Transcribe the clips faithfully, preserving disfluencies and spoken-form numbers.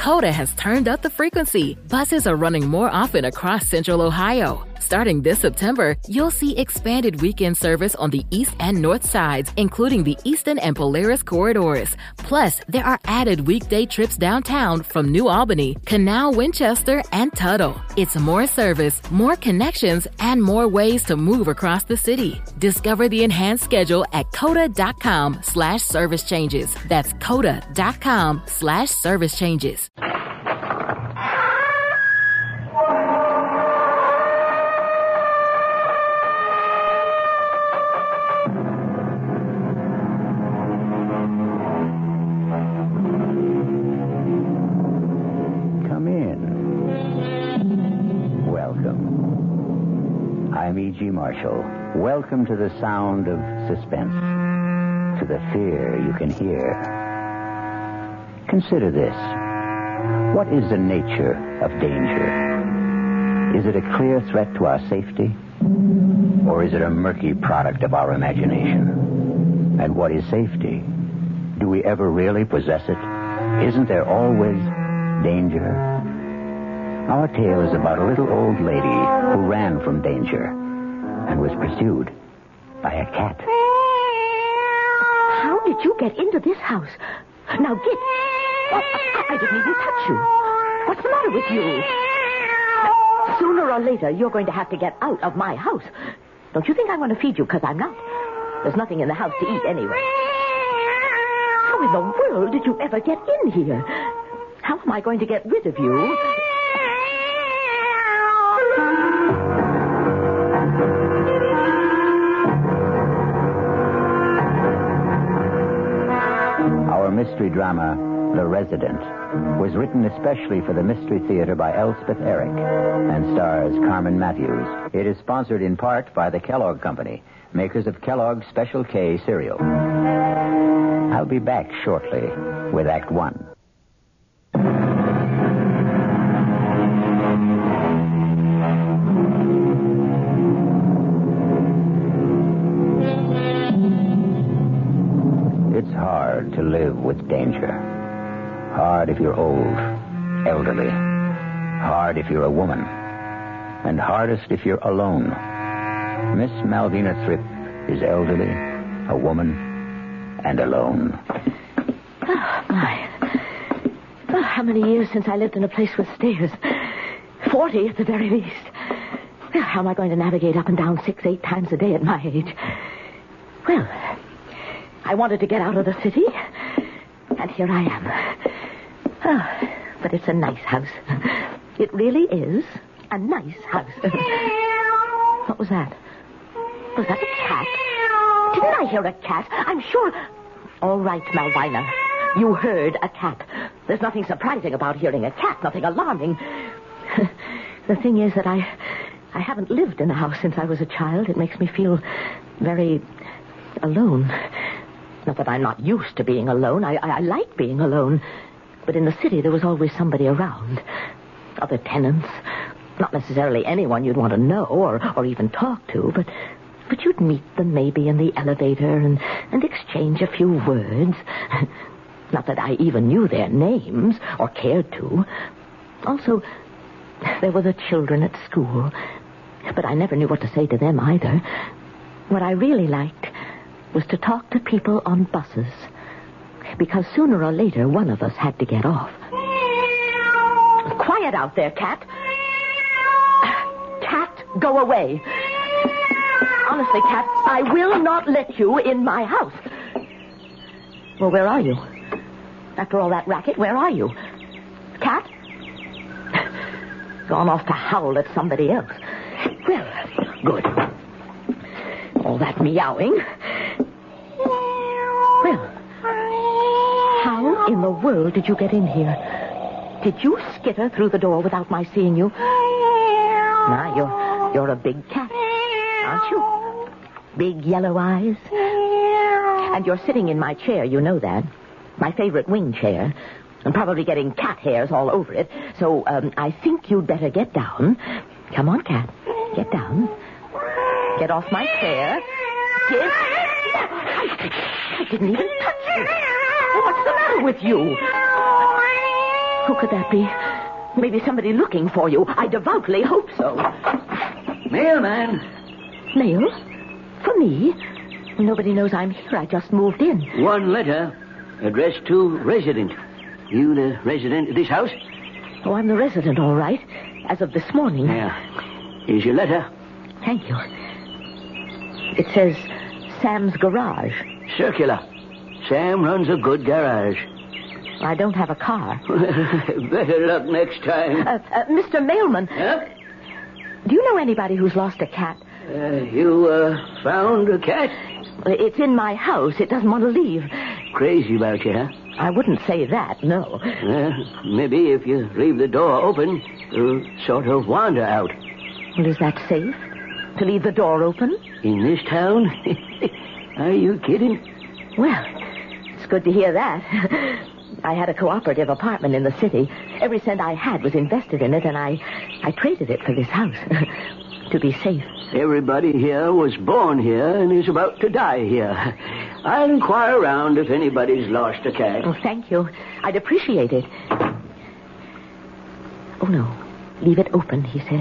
Coda has turned up the frequency. Buses are running more often across Central Ohio. Starting this September, you'll see expanded weekend service on the east and north sides, including the Eastern and Polaris corridors. Plus, there are added weekday trips downtown from New Albany, Canal, Winchester, and Tuttle. It's more service, more connections, and more ways to move across the city. Discover the enhanced schedule at coda.com slash service changes. That's coda.com slash service changes. I'm E G. Marshall. Welcome to the sound of suspense, to the fear you can hear. Consider this. What is the nature of danger? Is it a clear threat to our safety? Or is it a murky product of our imagination? And what is safety? Do we ever really possess it? Isn't there always danger? Our tale is about a little old lady who ran from danger and was pursued by a cat. How did you get into this house? Now get... Oh, I, I didn't even touch you. What's the matter with you? Sooner or later, you're going to have to get out of my house. Don't you think I'm going to feed you? Because I'm not. There's nothing in the house to eat anyway. How in the world did you ever get in here? How am I going to get rid of you? Our mystery drama, The Resident, was written especially for the Mystery Theater by Elspeth Eric and stars Carmen Matthews. It is sponsored in part by the Kellogg Company, makers of Kellogg's Special K cereal. I'll be back shortly with Act One. It's hard to live with danger. Hard if you're old, elderly. Hard if you're a woman. And hardest if you're alone. Miss Malvina Thripp is elderly, a woman, and alone. Oh, my. Oh, how many years since I lived in a place with stairs? Forty at the very least. Well, how am I going to navigate up and down six, eight times a day at my age? Well, I wanted to get out of the city, and here I am. Oh, but it's a nice house. It really is a nice house. What was that? Was that a cat? Didn't I hear a cat? I'm sure... All right, Malvina. You heard a cat. There's nothing surprising about hearing a cat, nothing alarming. The thing is that I... I haven't lived in a house since I was a child. It makes me feel very alone. Not that I'm not used to being alone. I, I, I like being alone. But in the city, there was always somebody around. Other tenants. Not necessarily anyone you'd want to know or, or even talk to, but but you'd meet them maybe in the elevator and, and exchange a few words. Not that I even knew their names or cared to. Also, there were the children at school, but I never knew what to say to them either. What I really liked was to talk to people on buses, because sooner or later one of us had to get off. Quiet out there, Cat. Cat, go away. Honestly, Cat, I will not let you in my house. Well, where are you? After all that racket, where are you? Cat? Gone off to howl at somebody else. Well, good. All that meowing. Well, how in the world did you get in here? Did you skitter through the door without my seeing you? Nah, you're, you're a big cat, aren't you? Big yellow eyes. And you're sitting in my chair, you know that. My favorite wing chair. I'm probably getting cat hairs all over it. So um, I think you'd better get down. Come on, Cat. Get down. Get off my chair. Get... I didn't even touch you. What's the matter with you? Who could that be? Maybe somebody looking for you. I devoutly hope so. Mailman. Mail? For me? Nobody knows I'm here. I just moved in. One letter addressed to resident. You the resident of this house? Oh, I'm the resident, all right. As of this morning. Yeah. Here's your letter. Thank you. It says Sam's Garage. Circular. Sam runs a good garage. I don't have a car. Better luck next time. Uh, uh, Mister Mailman. Huh? Do you know anybody who's lost a cat? Uh, you, uh, found a cat? It's in my house. It doesn't want to leave. Crazy about you, huh? I wouldn't say that, no. Uh, maybe if you leave the door open, it'll sort of wander out. Well, is that safe? To leave the door open? In this town? Are you kidding? Well, it's good to hear that. I had a cooperative apartment in the city. Every cent I had was invested in it, and I, I traded it for this house. To be safe. Everybody here was born here and is about to die here. I'll inquire around if anybody's lost a cat. Oh, thank you. I'd appreciate it. Oh, no. Leave it open, he said.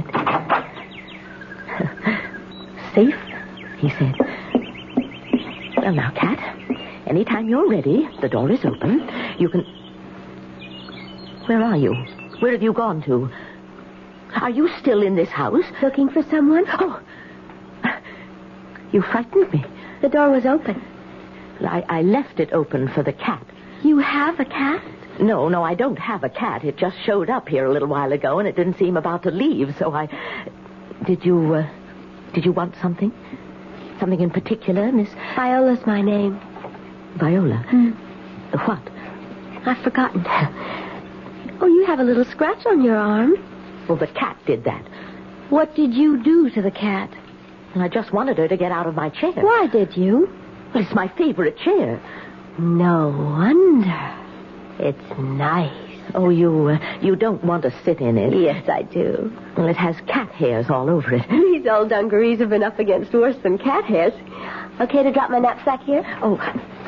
Safe, he said. Well, now, Cat, anytime you're ready, the door is open. You can... Where are you? Where have you gone to? Are you still in this house? Looking for someone? Oh, you frightened me. The door was open. I, I left it open for the cat. You have a cat? No, no, I don't have a cat. It just showed up here a little while ago, and it didn't seem about to leave, so I... Did you, uh, did you want something? Something in particular, Miss... Viola's my name. Viola? Hmm. What? I've forgotten. Oh, you have a little scratch on your arm. Well, the cat did that. What did you do to the cat? I just wanted her to get out of my chair. Why did you? Well, it's my favorite chair. No wonder. It's nice. Oh, you uh, you don't want to sit in it. Yes, I do. Well, it has cat hairs all over it. These old dungarees have been up against worse than cat hairs. Okay to drop my knapsack here? Oh.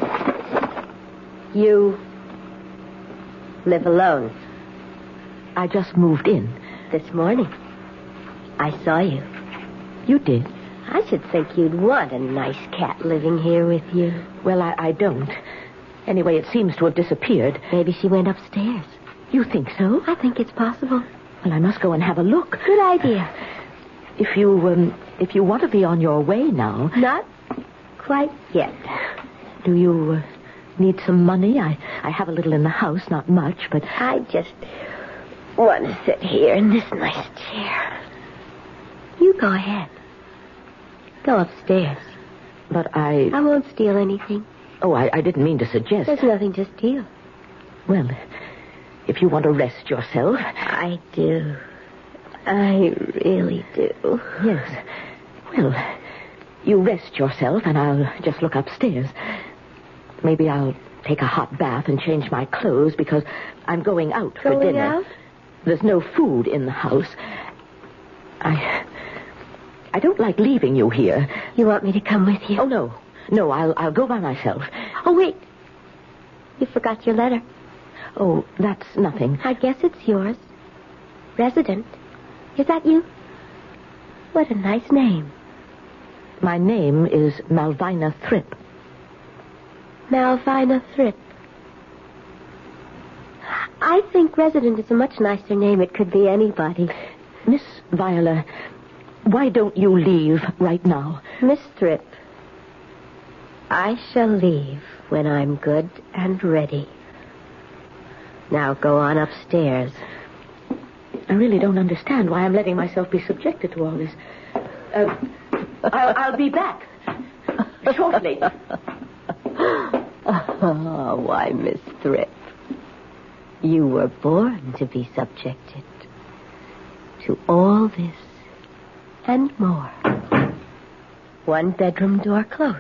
You live alone? I just moved in. This morning. I saw you. You did? I should think you'd want a nice cat living here with you. Well, I, I don't. Anyway, it seems to have disappeared. Maybe she went upstairs. You think so? I think it's possible. Well, I must go and have a look. Good idea. If you, um, if you want to be on your way now... Not quite yet. Do you uh, need some money? I, I have a little in the house, not much, but... I just want to sit here in this nice chair. You go ahead. Go upstairs. But I... I won't steal anything. Oh, I, I didn't mean to suggest... There's nothing to steal. Well, if you want to rest yourself... I do. I really do. Yes. Well, you rest yourself, and I'll just look upstairs. Maybe I'll take a hot bath and change my clothes, because I'm going out for going dinner. Out? There's no food in the house. I... I don't like leaving you here. You want me to come with you? Oh, no. No, I'll I'll go by myself. Oh, wait. You forgot your letter. Oh, that's nothing. I guess it's yours. Resident. Is that you? What a nice name. My name is Malvina Thrip. Malvina Thrip. I think Resident is a much nicer name. It could be anybody. Miss Viola, why don't you leave right now? Miss Thrip, I shall leave when I'm good and ready. Now go on upstairs. I really don't understand why I'm letting myself be subjected to all this. Uh, I'll, I'll be back shortly. Oh, why, Miss Thrip, you were born to be subjected to all this and more. One bedroom door closed.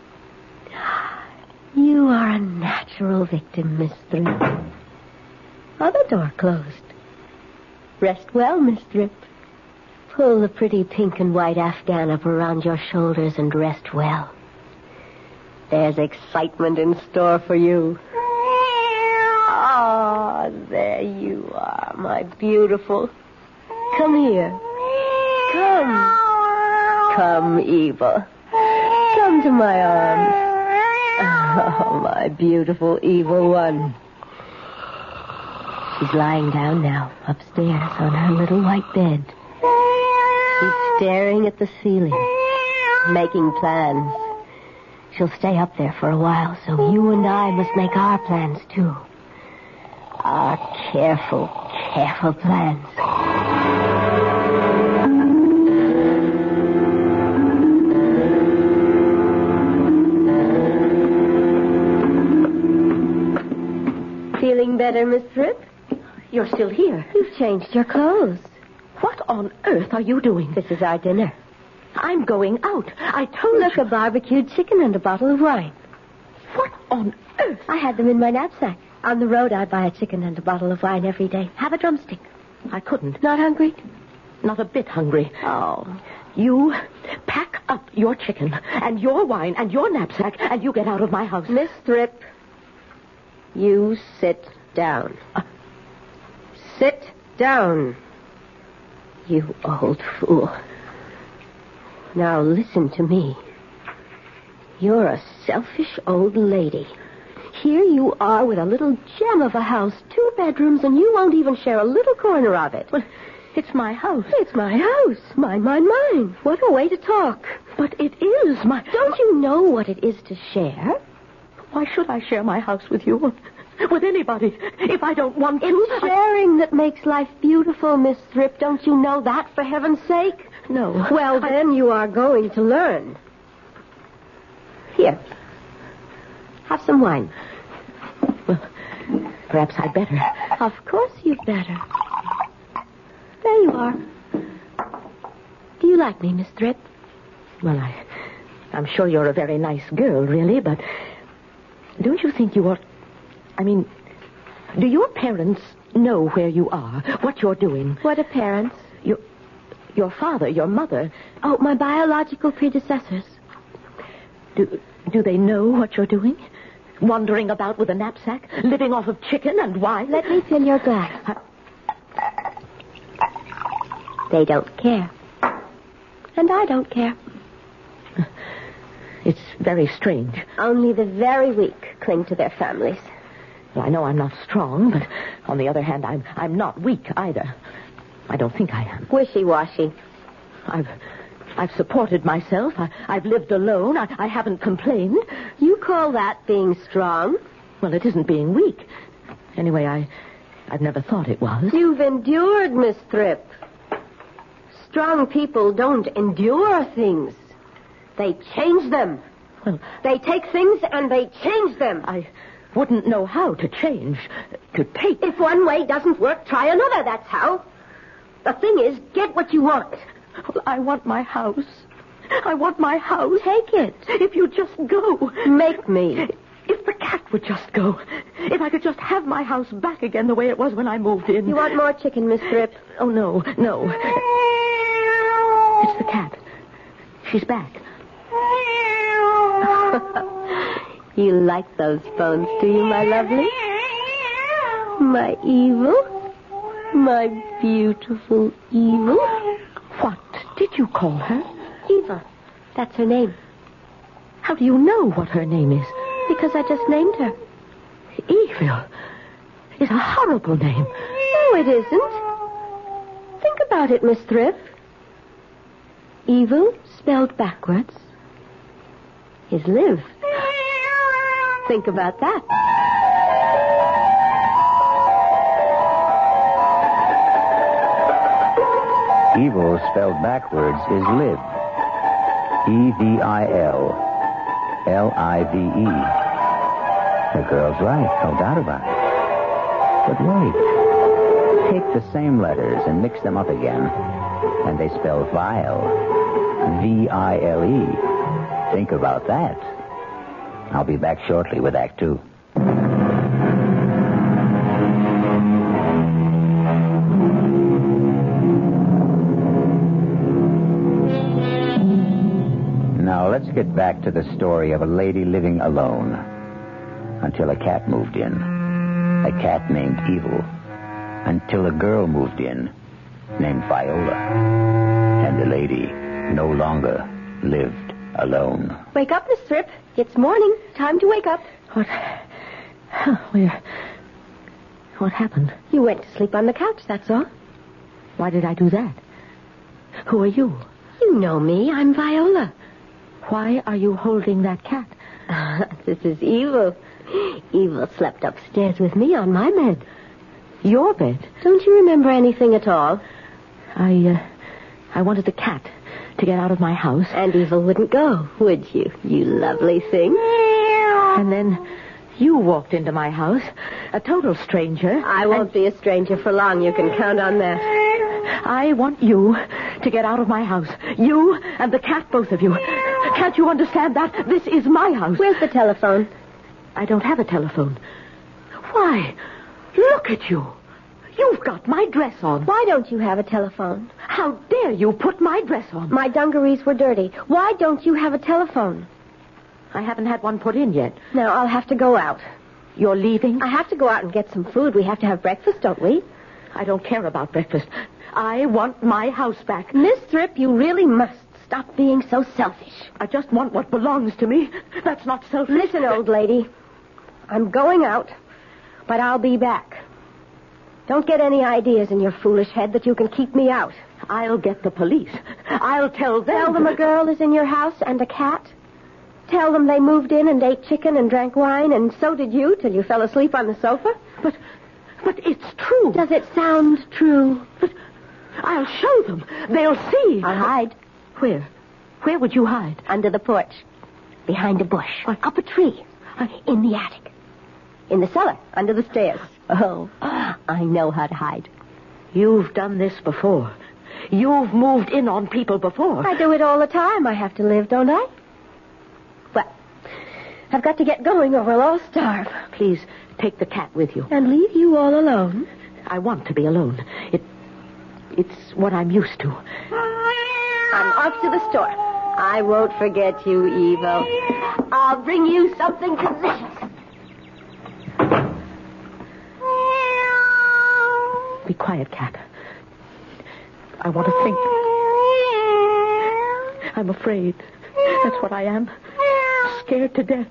You are a natural victim, Miss Thrip. Other door closed. Rest well, Miss Thrip. Pull the pretty pink and white afghan up around your shoulders and rest well. There's excitement in store for you. Oh, there you you are, my beautiful. Come here. Come. Come, Eva. Come to my arms. Oh, my beautiful evil one. She's lying down now, upstairs on her little white bed. She's staring at the ceiling, making plans. She'll stay up there for a while, so you and I must make our plans, too. Our careful, careful plans. Feeling better, Miss Fripp? You're still here. You've changed your clothes. What on earth are you doing? This is our dinner. I'm going out. I told Look, you. a barbecued chicken and a bottle of wine. What on earth? I had them in my knapsack. On the road, I buy a chicken and a bottle of wine every day. Have a drumstick. I couldn't. Not hungry? Not a bit hungry. Oh. You pack up your chicken and your wine and your knapsack and you get out of my house. Miss Thrip, you sit down. Uh, sit down. You old fool. Now listen to me. You're a selfish old lady. Here you are with a little gem of a house, two bedrooms, and you won't even share a little corner of it. Well, it's my house. It's my house. Mine, mine, mine. What a way to talk. But it is my... Don't you know what it is to share? Why should I share my house with you? With anybody, if I don't want to? It's sharing that makes life beautiful, Miss Thrip. Don't you know that, for heaven's sake? No. Well, I... then you are going to learn. Here. Have some wine. Well, perhaps I'd better. Of course you'd better. There you are. Do you like me, Miss Thrip? Well, I, I'm sure you're a very nice girl, really, but don't you think you ought... I mean, do your parents know where you are, what you're doing? What are parents? Your, your father, your mother. Oh, my biological predecessors. Do, do they know what you're doing? Wandering about with a knapsack, living off of chicken and wine? Let me fill your glass. They don't care. And I don't care. It's very strange. Only the very weak cling to their families. Well, I know I'm not strong, but on the other hand, I'm I'm not weak either. I don't think I am. Wishy-washy. I've I've supported myself. I, I've lived alone. I, I haven't complained. You call that being strong? Well, it isn't being weak. Anyway, I I've never thought it was. You've endured, Miss Thrip. Strong people don't endure things. They change them. Well, they take things and they change them. I wouldn't know how to change, to take. If one way doesn't work, try another, that's how. The thing is, get what you want. Well, I want my house. I want my house. Take it. If you just go. Make me. If the cat would just go. If I could just have my house back again the way it was when I moved in. You want more chicken, Miss Thrip? Oh, no, no. It's the cat. She's back. You like those bones, do you, my lovely? My evil? My beautiful evil? What did you call her? Eva. That's her name. How do you know what her name is? Because I just named her. Evil is a horrible name. No, it isn't. Think about it, Miss Thrip. Evil, spelled backwards, is live. Think about that. Evil, spelled backwards, is live. E V I L. L I V E. The girl's right, no doubt about it. But wait. Take the same letters and mix them up again, and they spell vile. V I L E. Think about that. I'll be back shortly with Act Two. Now, let's get back to the story of a lady living alone until a cat moved in. A cat named Evil. until a girl moved in named Viola. And the lady no longer lived alone. Wake up, Miss Thrip. It's morning. Time to wake up. What? Where? What happened? You went to sleep on the couch, that's all. Why did I do that? Who are you? You know me. I'm Viola. Why are you holding that cat? This is Evil. Evil slept upstairs with me on my bed. Your bed? Don't you remember anything at all? I, uh, I wanted the cat to get out of my house. And Evil wouldn't go, would you, you lovely thing? And then you walked into my house, a total stranger. I won't be a stranger for long, you can count on that. I want you to get out of my house. You and the cat, both of you. Can't you understand that? This is my house. Where's the telephone? I don't have a telephone. Why? Look at you. You've got my dress on. Why don't you have a telephone? How dare you put my dress on? My dungarees were dirty. Why don't you have a telephone? I haven't had one put in yet. Now, I'll have to go out. You're leaving? I have to go out and get some food. We have to have breakfast, don't we? I don't care about breakfast. I want my house back. Miss Thrip, you really must stop being so selfish. I just want what belongs to me. That's not selfish. Listen, old lady. I'm going out, but I'll be back. Don't get any ideas in your foolish head that you can keep me out. I'll get the police. I'll tell them. Tell them a girl is in your house and a cat. Tell them they moved in and ate chicken and drank wine, and so did you till you fell asleep on the sofa. But, but it's true. Does it sound true? But I'll show them. They'll see. I'll hide. Where? Where would you hide? Under the porch. Behind a bush. What? Up a tree. In the attic. In the cellar. Under the stairs. Oh, I know how to hide. You've done this before. You've moved in on people before. I do it all the time. I have to live, don't I? Well, I've got to get going or we'll all starve. Please take the cat with you. And leave you all alone? I want to be alone. It, it's what I'm used to. I'm off to the store. I won't forget you, Evil. I'll bring you something delicious. Be quiet, cat. I want to think. I'm afraid. That's what I am. Scared to death.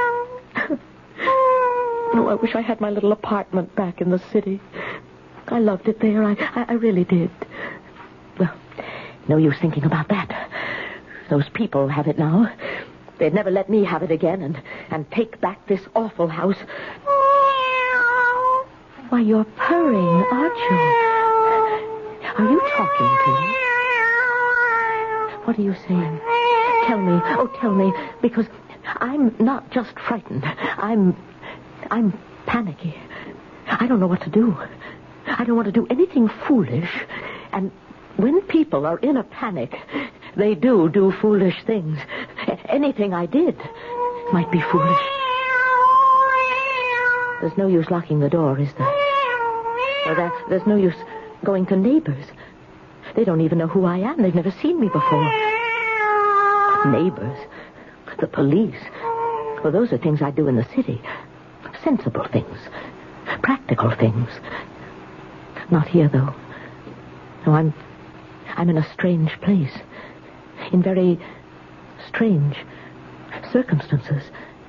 Oh, I wish I had my little apartment back in the city. I loved it there. I, I, I really did. Well, no use thinking about that. Those people have it now. They'd never let me have it again and, and take back this awful house. Why, you're purring, aren't you? Are you talking to me? What are you saying? Tell me. Oh, tell me. Because I'm not just frightened. I'm... I'm panicky. I don't know what to do. I don't want to do anything foolish. And when people are in a panic, they do do foolish things. Anything I did might be foolish. There's no use locking the door, is there? Or that there's no use going to neighbors. They don't even know who I am. They've never seen me before. Neighbors. The police. Well, those are things I do in the city. Sensible things. Practical things. Not here, though. No, I'm... I'm in a strange place. In very strange circumstances.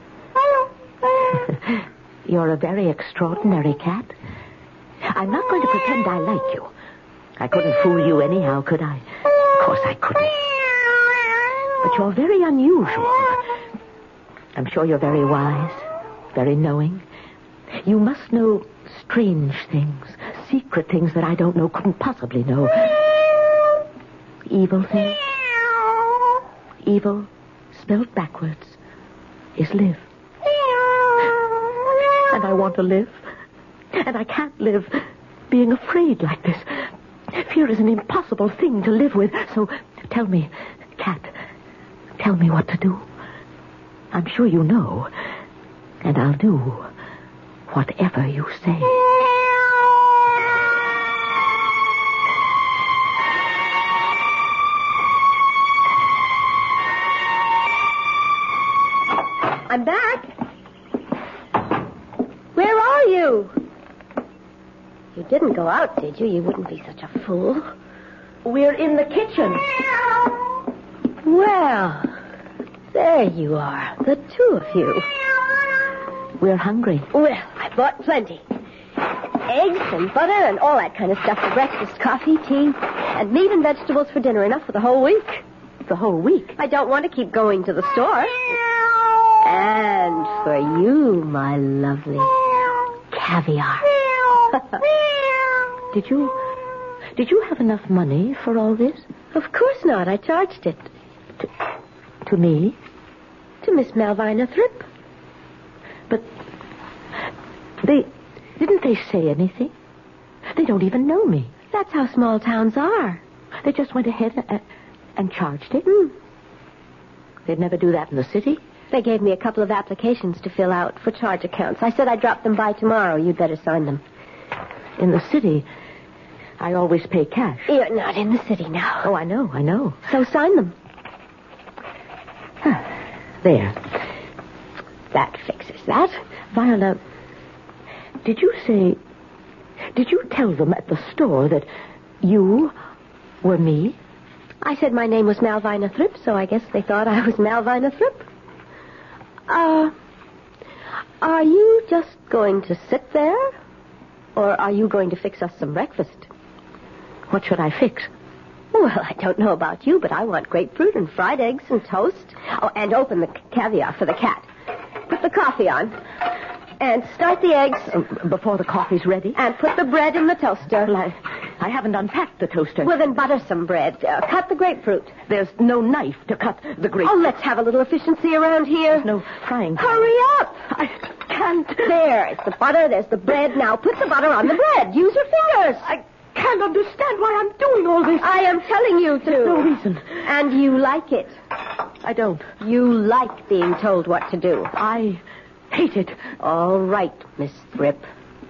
You're a very extraordinary cat. I'm not going to pretend I like you. I couldn't fool you anyhow, could I? Of course I couldn't. But you're very unusual. I'm sure you're very wise, very knowing. You must know strange things, secret things that I don't know, couldn't possibly know. Evil things. Evil, spelled backwards, is live. And I want to live. And I can't live being afraid like this. Fear is an impossible thing to live with. So tell me, cat, tell me what to do. I'm sure you know. And I'll do whatever you say. I'm back. Where are you? You didn't go out, did you? You wouldn't be such a fool. We're in the kitchen. Well, there you are, the two of you. We're hungry. Well, I bought plenty. Eggs and butter and all that kind of stuff for breakfast, coffee, tea, and meat and vegetables for dinner. Enough for the whole week. The whole week? I don't want to keep going to the store. And for you, my lovely, caviar. Did you... Did you have enough money for all this? Of course not. I charged it. To, to me? To Miss Malvina Thrip. But they... Didn't they say anything? They don't even know me. That's how small towns are. They just went ahead and, and charged it? Mm. They'd never do that in the city? They gave me a couple of applications to fill out for charge accounts. I said I'd drop them by tomorrow. You'd better sign them. In the city, I always pay cash. You're not in the city now. Oh, I know, I know. So sign them. Huh. There. That fixes that. Viola, did you say... Did you tell them at the store that you were me? I said my name was Malvina Thrip, so I guess they thought I was Malvina Thrip. Uh, are you just going to sit there? Or are you going to fix us some breakfast? What should I fix? Well, I don't know about you, but I want grapefruit and fried eggs and toast. Oh, and open the caviar for the cat. Put the coffee on. And start the eggs. Uh, before the coffee's ready? And put the bread in the toaster. Well, I, I haven't unpacked the toaster. Well, then butter some bread. Uh, cut the grapefruit. There's no knife to cut the grapefruit. Oh, let's have a little efficiency around here. There's no frying pan. Hurry up. I can't. There's the butter. There's the bread. Now put the butter on the bread. Use your fingers. I can't understand why I'm doing all this. I am telling you to. There's no reason. And you like it. I don't. You like being told what to do. I hate it. All right, Miss Thrip.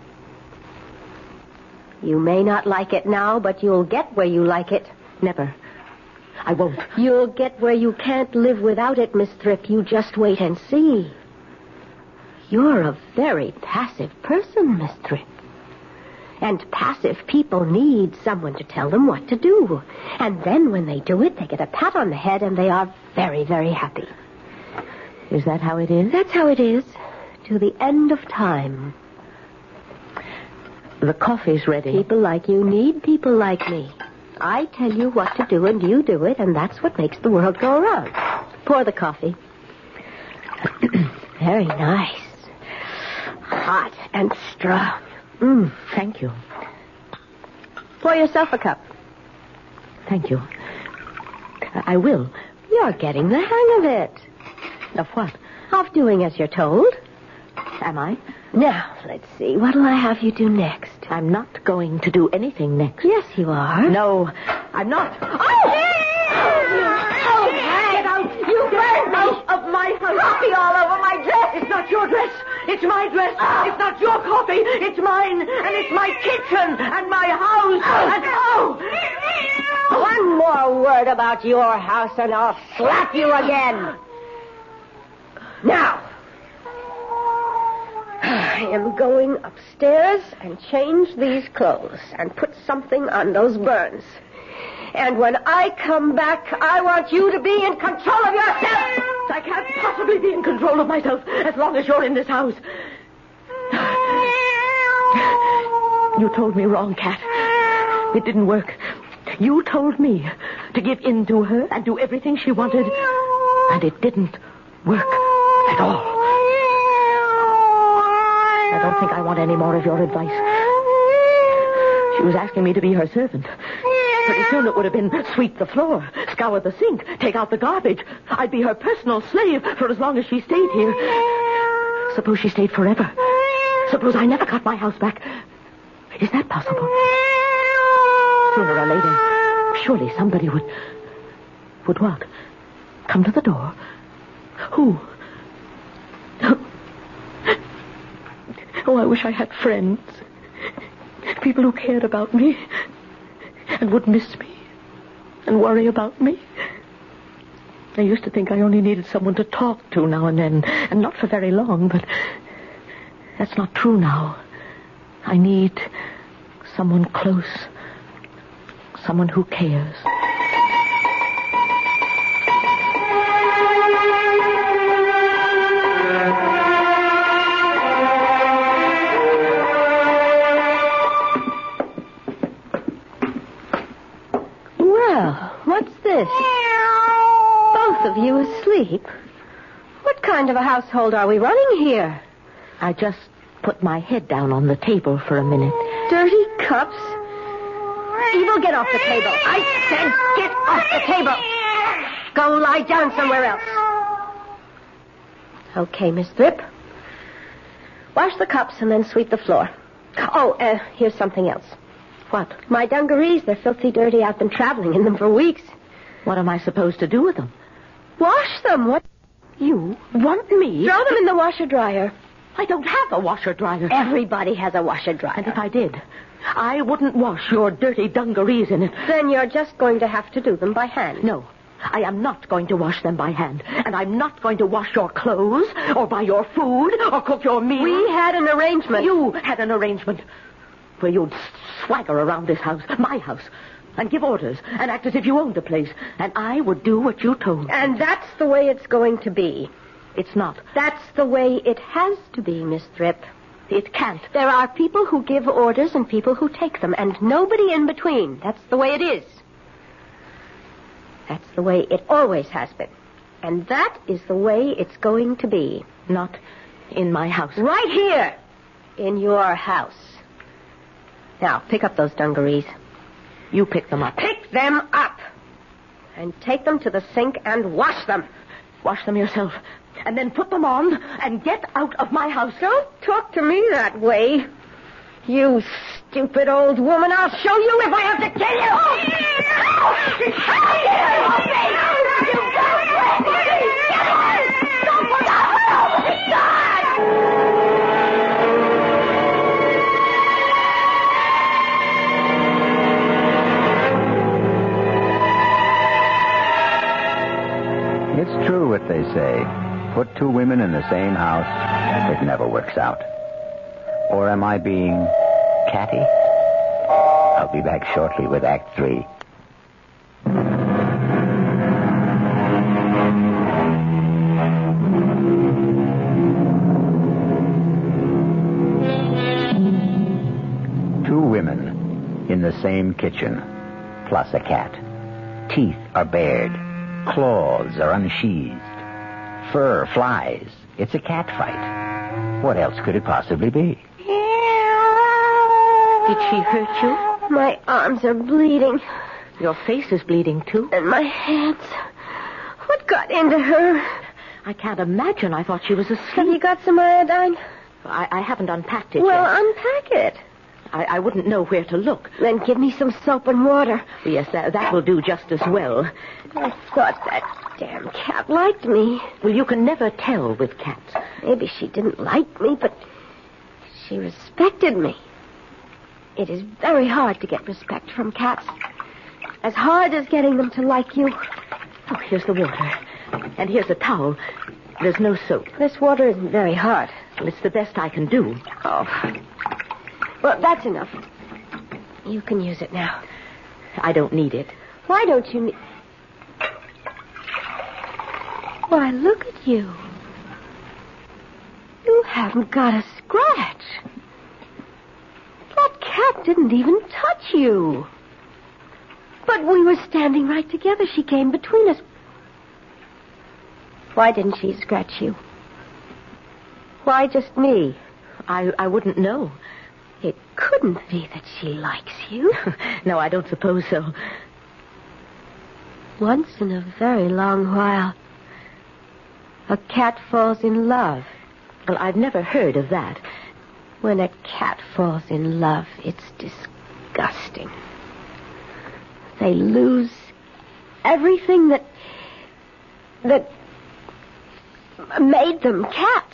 You may not like it now, but you'll get where you like it. Never. I won't. You'll get where you can't live without it, Miss Thrip. You just wait and see. You're a very passive person, Miss Thrip. And passive people need someone to tell them what to do. And then when they do it, they get a pat on the head and they are very, very happy. Is that how it is? That's how it is. To the end of time. The coffee's ready. People like you need people like me. I tell you what to do and you do it, and that's what makes the world go around. Pour the coffee. Very nice. Hot and strong. Mm, thank you. Pour yourself a cup. Thank you. I will. You're getting the hang of it. Of what? Of doing as you're told. Am I? Now, let's see. What'll I have you do next? I'm not going to do anything next. Yes, you are. No, I'm not. Oh! Oh, get out! You burned out of my house. Coffee all over my dress. It's not your dress. It's my dress. Oh. It's not your coffee. It's mine. And it's my kitchen and my house. Oh. And oh! One more word about your house and I'll slap you again. Now, I am going upstairs and change these clothes and put something on those burns. And when I come back, I want you to be in control of yourself. I can't possibly be in control of myself as long as you're in this house. You told me wrong, Cat. It didn't work. You told me to give in to her and do everything she wanted. And it didn't work at all. I don't think I want any more of your advice. She was asking me to be her servant. Pretty soon it would have been sweep the floor, scour the sink, take out the garbage. I'd be her personal slave for as long as she stayed here. Suppose she stayed forever. Suppose I never got my house back. Is that possible? Sooner or later, surely somebody would... Would what? Come to the door? Who? Oh, I wish I had friends. People who cared about me and would miss me and worry about me. I used to think I only needed someone to talk to now and then, and not for very long, but that's not true now. I need Someone close. Someone who cares. Well, what's this? Both of you asleep? What kind of a household are we running here? I just put my head down on the table for a minute. Dirty cups? Evil, get off the table. I said get off the table. Go lie down somewhere else. Okay, Miss Thrip. Wash the cups and then sweep the floor. Oh, uh, here's something else. What? My dungarees, they're filthy dirty. I've been traveling in them for weeks. What am I supposed to do with them? Wash them. What? You want me? Throw them in the washer-dryer. I don't have a washer-dryer. Everybody has a washer-dryer. And if I did, I wouldn't wash your dirty dungarees in it. Then you're just going to have to do them by hand. No, I am not going to wash them by hand. And I'm not going to wash your clothes, or buy your food, or cook your meals. We had an arrangement. You had an arrangement where you'd swagger around this house, my house, and give orders, and act as if you owned the place. And I would do what you told me. And that's the way it's going to be. It's not. That's the way it has to be, Miss Thrip. It can't. There are people who give orders and people who take them, and nobody in between. That's the way it is. That's the way it always has been. And that is the way it's going to be. Not in my house. Right here. In your house. Now, pick up those dungarees. You pick them up. Pick them up. And take them to the sink and wash them. Wash them yourself. And then put them on and get out of my house. Don't talk to me that way. You stupid old woman. I'll show you if I have to kill you. Don't put It's true what they say. Put two women in the same house, it never works out. Or am I being catty? I'll be back shortly with Act Three. Two women in the same kitchen, plus a cat. Teeth are bared. Claws are unsheathed. Fur flies. It's a cat fight. What else could it possibly be? Did she hurt you? My arms are bleeding. Your face is bleeding, too. And my hands. What got into her? I can't imagine. I thought she was asleep. Have you got some iodine? I, I haven't unpacked it well, yet. Well, unpack it. I, I wouldn't know where to look. Then give me some soap and water. Yes, that, that will do just as well. I thought that damn cat liked me. Well, you can never tell with cats. Maybe she didn't like me, but she respected me. It is very hard to get respect from cats. As hard as getting them to like you. Oh, here's the water. And here's a towel. There's no soap. This water isn't very hard. Well, it's the best I can do. Oh. Well, that's enough. You can use it now. I don't need it. Why don't you need... Why, look at you. You haven't got a scratch. That cat didn't even touch you. But we were standing right together. She came between us. Why didn't she scratch you? Why just me? I, I wouldn't know. It couldn't be that she likes you. No, I don't suppose so. Once in a very long while, a cat falls in love. Well, I've never heard of that. When a cat falls in love, it's disgusting. They lose everything that... that made them cats.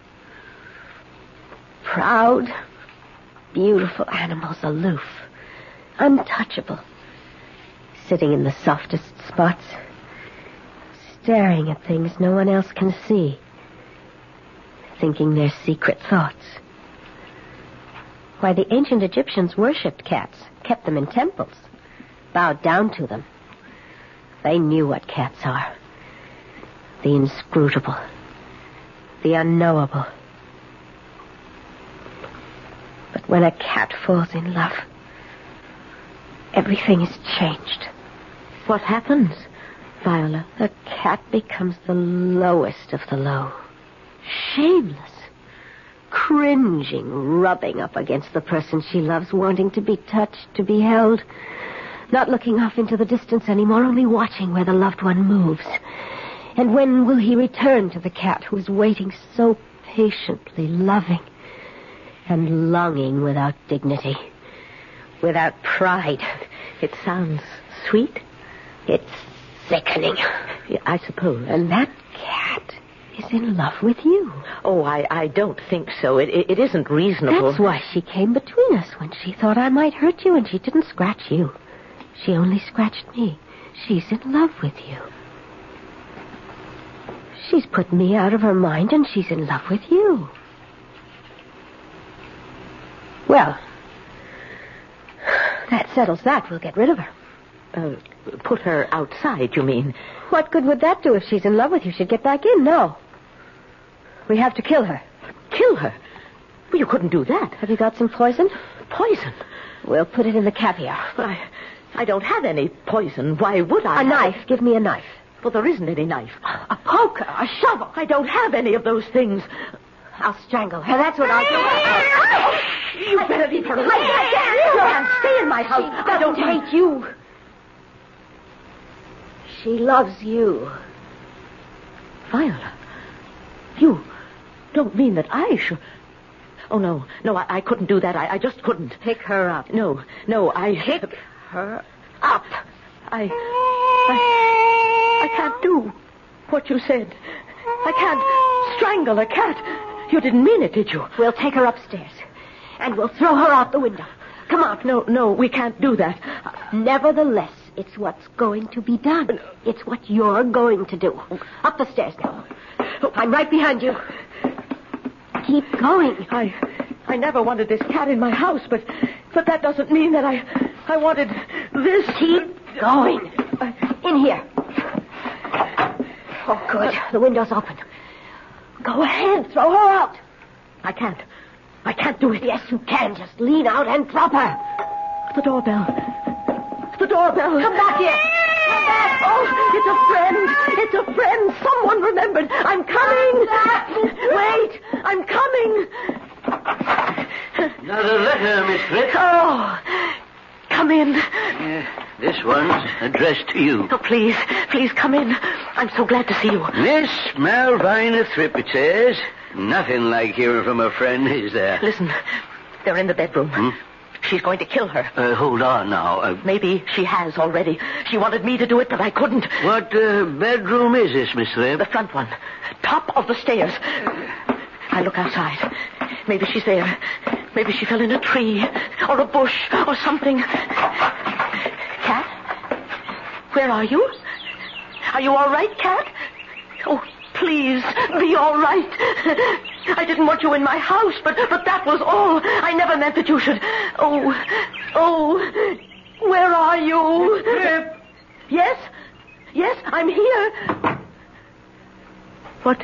Proud, beautiful animals, aloof, untouchable, sitting in the softest spots, staring at things no one else can see, thinking their secret thoughts. Why, the ancient Egyptians worshipped cats, kept them in temples, bowed down to them. They knew what cats are. The inscrutable, the unknowable. But when a cat falls in love, everything is changed. What happens, Viola? The cat becomes the lowest of the low. Shameless. Cringing, rubbing up against the person she loves, wanting to be touched, to be held. Not looking off into the distance anymore, only watching where the loved one moves. And when will he return to the cat who is waiting so patiently, loving and longing without dignity, without pride? It sounds sweet. It's sickening. Yeah, I suppose. And that cat is in love with you. Oh, I, I don't think so. It, it, it isn't reasonable. That's why she came between us when she thought I might hurt you, and she didn't scratch you. She only scratched me. She's in love with you. She's put me out of her mind, and she's in love with you. Well, that settles that. We'll get rid of her. Uh, put her outside, you mean? What good would that do if she's in love with you? She'd get back in. No. We have to kill her. Kill her? Well, you couldn't do that. Have you got some poison? Poison? We'll put it in the caviar. Well, I, I don't have any poison. Why would I? A knife. Give me a knife. Well, there isn't any knife. A poker, a shovel. I don't have any of those things. I'll strangle her. That's what I'll do. You better leave her alone. I can't stay in my house. She I don't hate you. She loves you. Viola, you don't mean that I should... Oh, no. No, I, I couldn't do that. I, I just couldn't. Pick her up. No, no, I... Pick her up. I... I... I can't do what you said. I can't strangle a cat. You didn't mean it, did you? We'll take her upstairs, and we'll throw her out the window. Come on. No, no, we can't do that. Nevertheless, it's what's going to be done. It's what you're going to do. Up the stairs now. I'm right behind you. Keep going. I I never wanted this cat in my house, but but that doesn't mean that I I wanted this. Keep going. In here. Oh, good. The window's open. Go ahead. Throw her out. I can't. I can't do it. Yes, you can. Just lean out and drop her. The doorbell. The doorbell. Come back here. Come back. Oh, it's a friend. It's a friend. Someone remembered. I'm coming. Wait. I'm coming. Another letter, Miss Fripp. Oh, come in. Uh, this one's addressed to you. Oh, please. Please come in. I'm so glad to see you. Miss Malvina Fripp, it says. Nothing like hearing from a friend, is there? Listen, they're in the bedroom. Hmm? She's going to kill her. Uh, hold on now. Uh, Maybe she has already. She wanted me to do it, but I couldn't. what uh, bedroom is this, Miss Fripp? The front one. Top of the stairs. I look outside. Maybe she's there. Maybe she fell in a tree or a bush or something. Cat? Where are you? Are you all right, Cat? Oh, please, be all right. I didn't want you in my house, but but that was all. I never meant that you should... Oh, oh, where are you? Fripp. Yes? Yes, I'm here. What...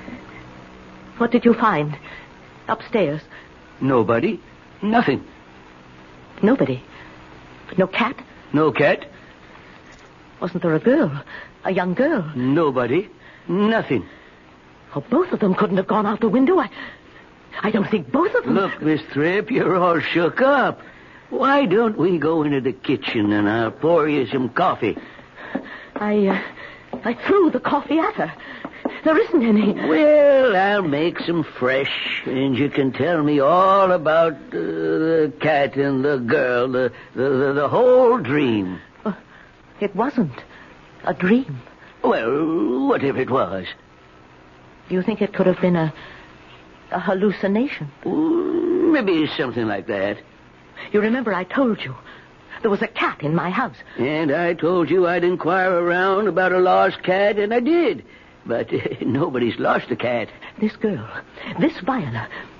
What did you find? Upstairs? Nobody. Nothing. Nobody. No cat? No cat. Wasn't there a girl? A young girl? Nobody. Nothing. Oh, both of them couldn't have gone out the window. I... I don't think both of them... Look, Miss Fripp, you're all shook up. Why don't we go into the kitchen and I'll pour you some coffee? I, uh, I threw the coffee at her. There isn't any. Well, I'll make some fresh, and you can tell me all about uh, the cat and the girl, the, the, the, the whole dream. Uh, it wasn't a dream. Well, what if it was? Do you think it could have been a, a hallucination? Ooh, maybe something like that. You remember I told you there was a cat in my house. And I told you I'd inquire around about a lost cat, and I did. But uh, nobody's lost a cat. This girl, this Viola,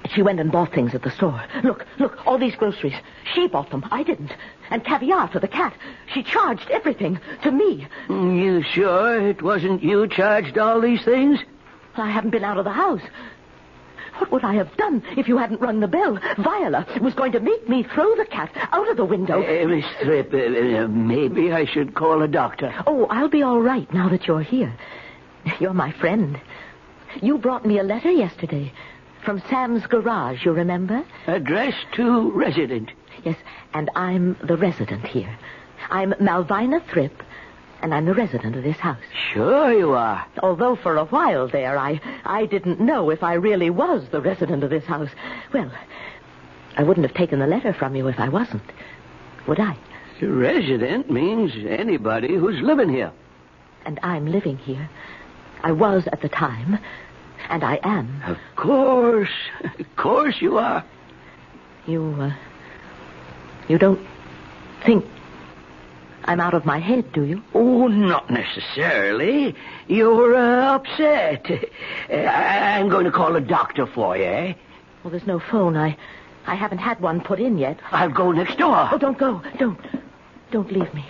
She went and bought things at the store. Look, look, all these groceries. She bought them. I didn't. And caviar for the cat. She charged everything to me. You sure it wasn't you charged all these things? I haven't been out of the house. What would I have done if you hadn't rung the bell? Viola was going to make me throw the cat out of the window. Uh, Miss Tripp, uh, uh, maybe I should call a doctor. Oh, I'll be all right now that you're here. You're my friend. You brought me a letter yesterday from Sam's garage, you remember? Addressed to resident. Yes, and I'm the resident here. I'm Malvina Thripp, and I'm the resident of this house. Sure you are. Although for a while there, I, I didn't know if I really was the resident of this house. Well, I wouldn't have taken the letter from you if I wasn't, would I? The resident means anybody who's living here. And I'm living here. I was at the time, and I am. Of course. Of course you are. You, uh, you don't think I'm out of my head, do you? Oh, not necessarily. You're uh, upset. Uh, I- I'm going to call a doctor for you, eh? Well, there's no phone. I, I haven't had one put in yet. I'll go next door. Oh, don't go. Don't. Don't leave me.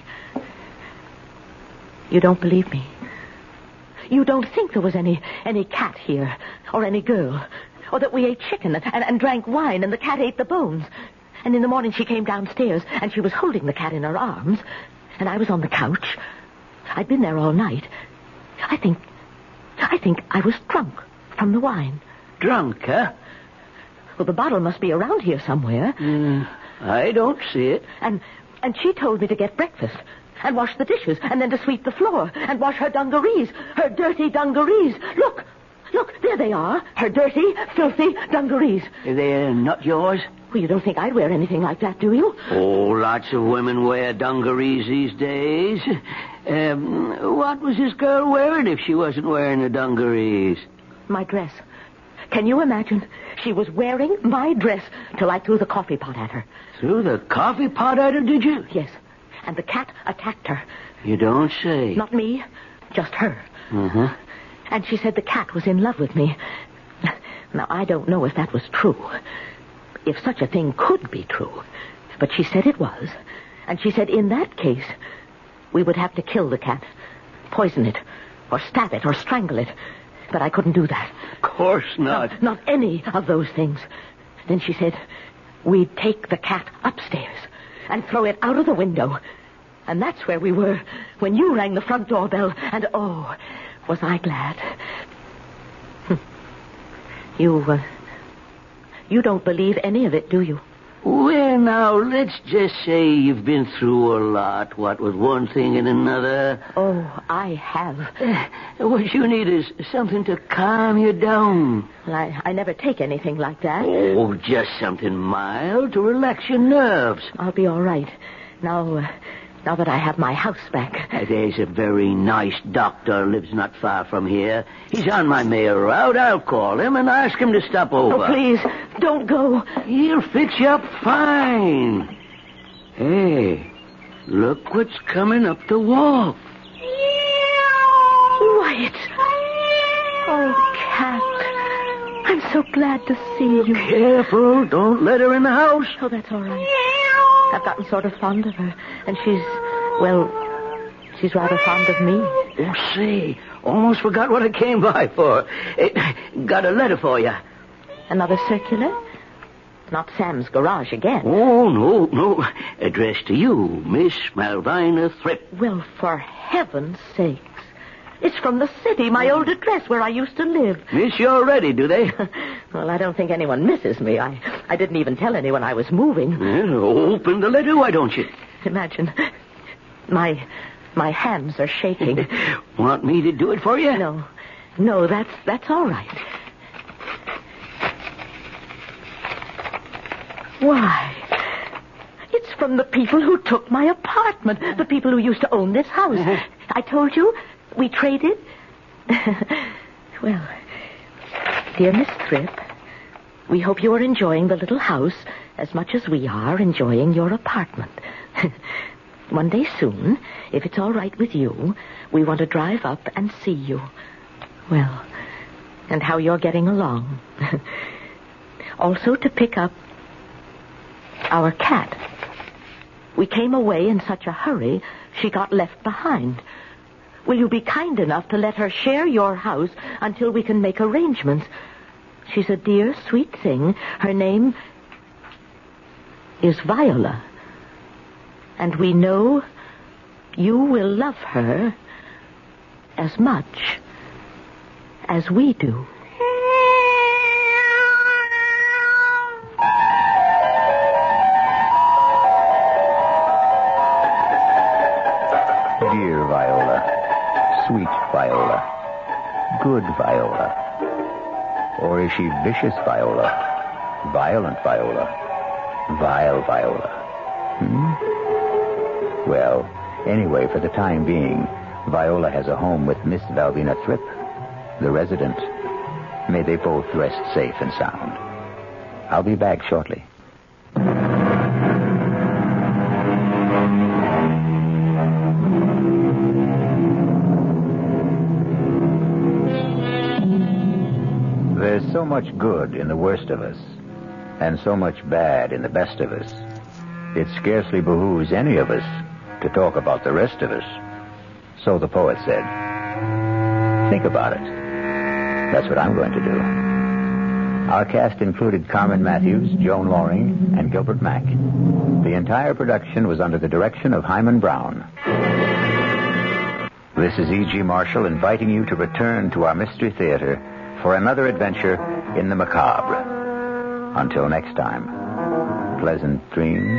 You don't believe me. You don't think there was any any cat here, or any girl, or that we ate chicken and, and, and drank wine and the cat ate the bones. And in the morning she came downstairs and she was holding the cat in her arms, and I was on the couch. I'd been there all night. I think, I think I was drunk from the wine. Drunk, huh? Well, the bottle must be around here somewhere. Mm, I don't see it. And and she told me to get breakfast and wash the dishes and then to sweep the floor and wash her dungarees, her dirty dungarees. Look, look, there they are, her dirty, filthy dungarees. They're not yours? Well, you don't think I'd wear anything like that, do you? Oh, lots of women wear dungarees these days. Um, what was this girl wearing if she wasn't wearing the dungarees? My dress. Can you imagine? She was wearing my dress till I threw the coffee pot at her. Threw the coffee pot at her, did you? Yes. And the cat attacked her. You don't say. Not me, just her. Uh-huh. And she said the cat was in love with me. Now, I don't know if that was true. If such a thing could be true. But she said it was. And she said in that case, we would have to kill the cat, poison it, or stab it, or strangle it. But I couldn't do that. Of course not. Not, not any of those things. Then she said, we'd take the cat upstairs and throw it out of the window. And that's where we were when you rang the front doorbell. And, oh, was I glad. You, uh, you don't believe any of it, do you? Well, now, let's just say you've been through a lot, what with one thing and another. Oh, I have. Uh, what you need is something to calm you down. Well, I, I never take anything like that. Oh, just something mild to relax your nerves. I'll be all right. Now, uh, now that I have my house back. Uh, there's a very nice doctor lives not far from here. He's on my mail route. I'll call him and ask him to stop over. Oh, please, don't go. He'll fix you up fine. Hey, look what's coming up the walk. Wyatt. Oh, cat. I'm so glad to see you. Careful, don't let her in the house. Oh, that's all right. I've gotten sort of fond of her. And she's, well, she's rather fond of me. Oh, say, almost forgot what I came by for. Eh, got a letter for you. Another circular? Not Sam's garage again. Oh, no, no. Addressed to you, Miss Malvina Thripp. Well, for heaven's sakes. It's from the city, my old address where I used to live. Miss you already, do they? Well, I don't think anyone misses me. I, I didn't even tell anyone I was moving. Well, open the letter, why don't you? Imagine. My, my hands are shaking. Want me to do it for you? No. No, that's, that's all right. Why, it's from the people who took my apartment, the people who used to own this house. I told you, we traded. Well, dear Miss Thripp, we hope you are enjoying the little house as much as we are enjoying your apartment. One day soon, if it's all right with you, we want to drive up and see you. Well, and how you're getting along. Also to pick up our cat. We came away in such a hurry, she got left behind. Will you be kind enough to let her share your house until we can make arrangements? She's a dear, sweet thing. Her name is Viola. And we know you will love her as much as we do. Dear Viola, sweet Viola, good Viola. Or is she vicious Viola, violent Viola, vile Viola? Hmm? Well, anyway, for the time being, Viola has a home with Miss Valvina Thripp, the resident. May they both rest safe and sound. I'll be back shortly. There's so much good in the worst of us, and so much bad in the best of us. It scarcely behooves any of us to talk about the rest of us. So the poet said. Think about it. That's what I'm going to do. Our cast included Carmen Matthews, Joan Loring, and Gilbert Mack. The entire production was under the direction of Hyman Brown. This is E G. Marshall inviting you to return to our Mystery Theater for another adventure in the macabre. Until next time, pleasant dreams.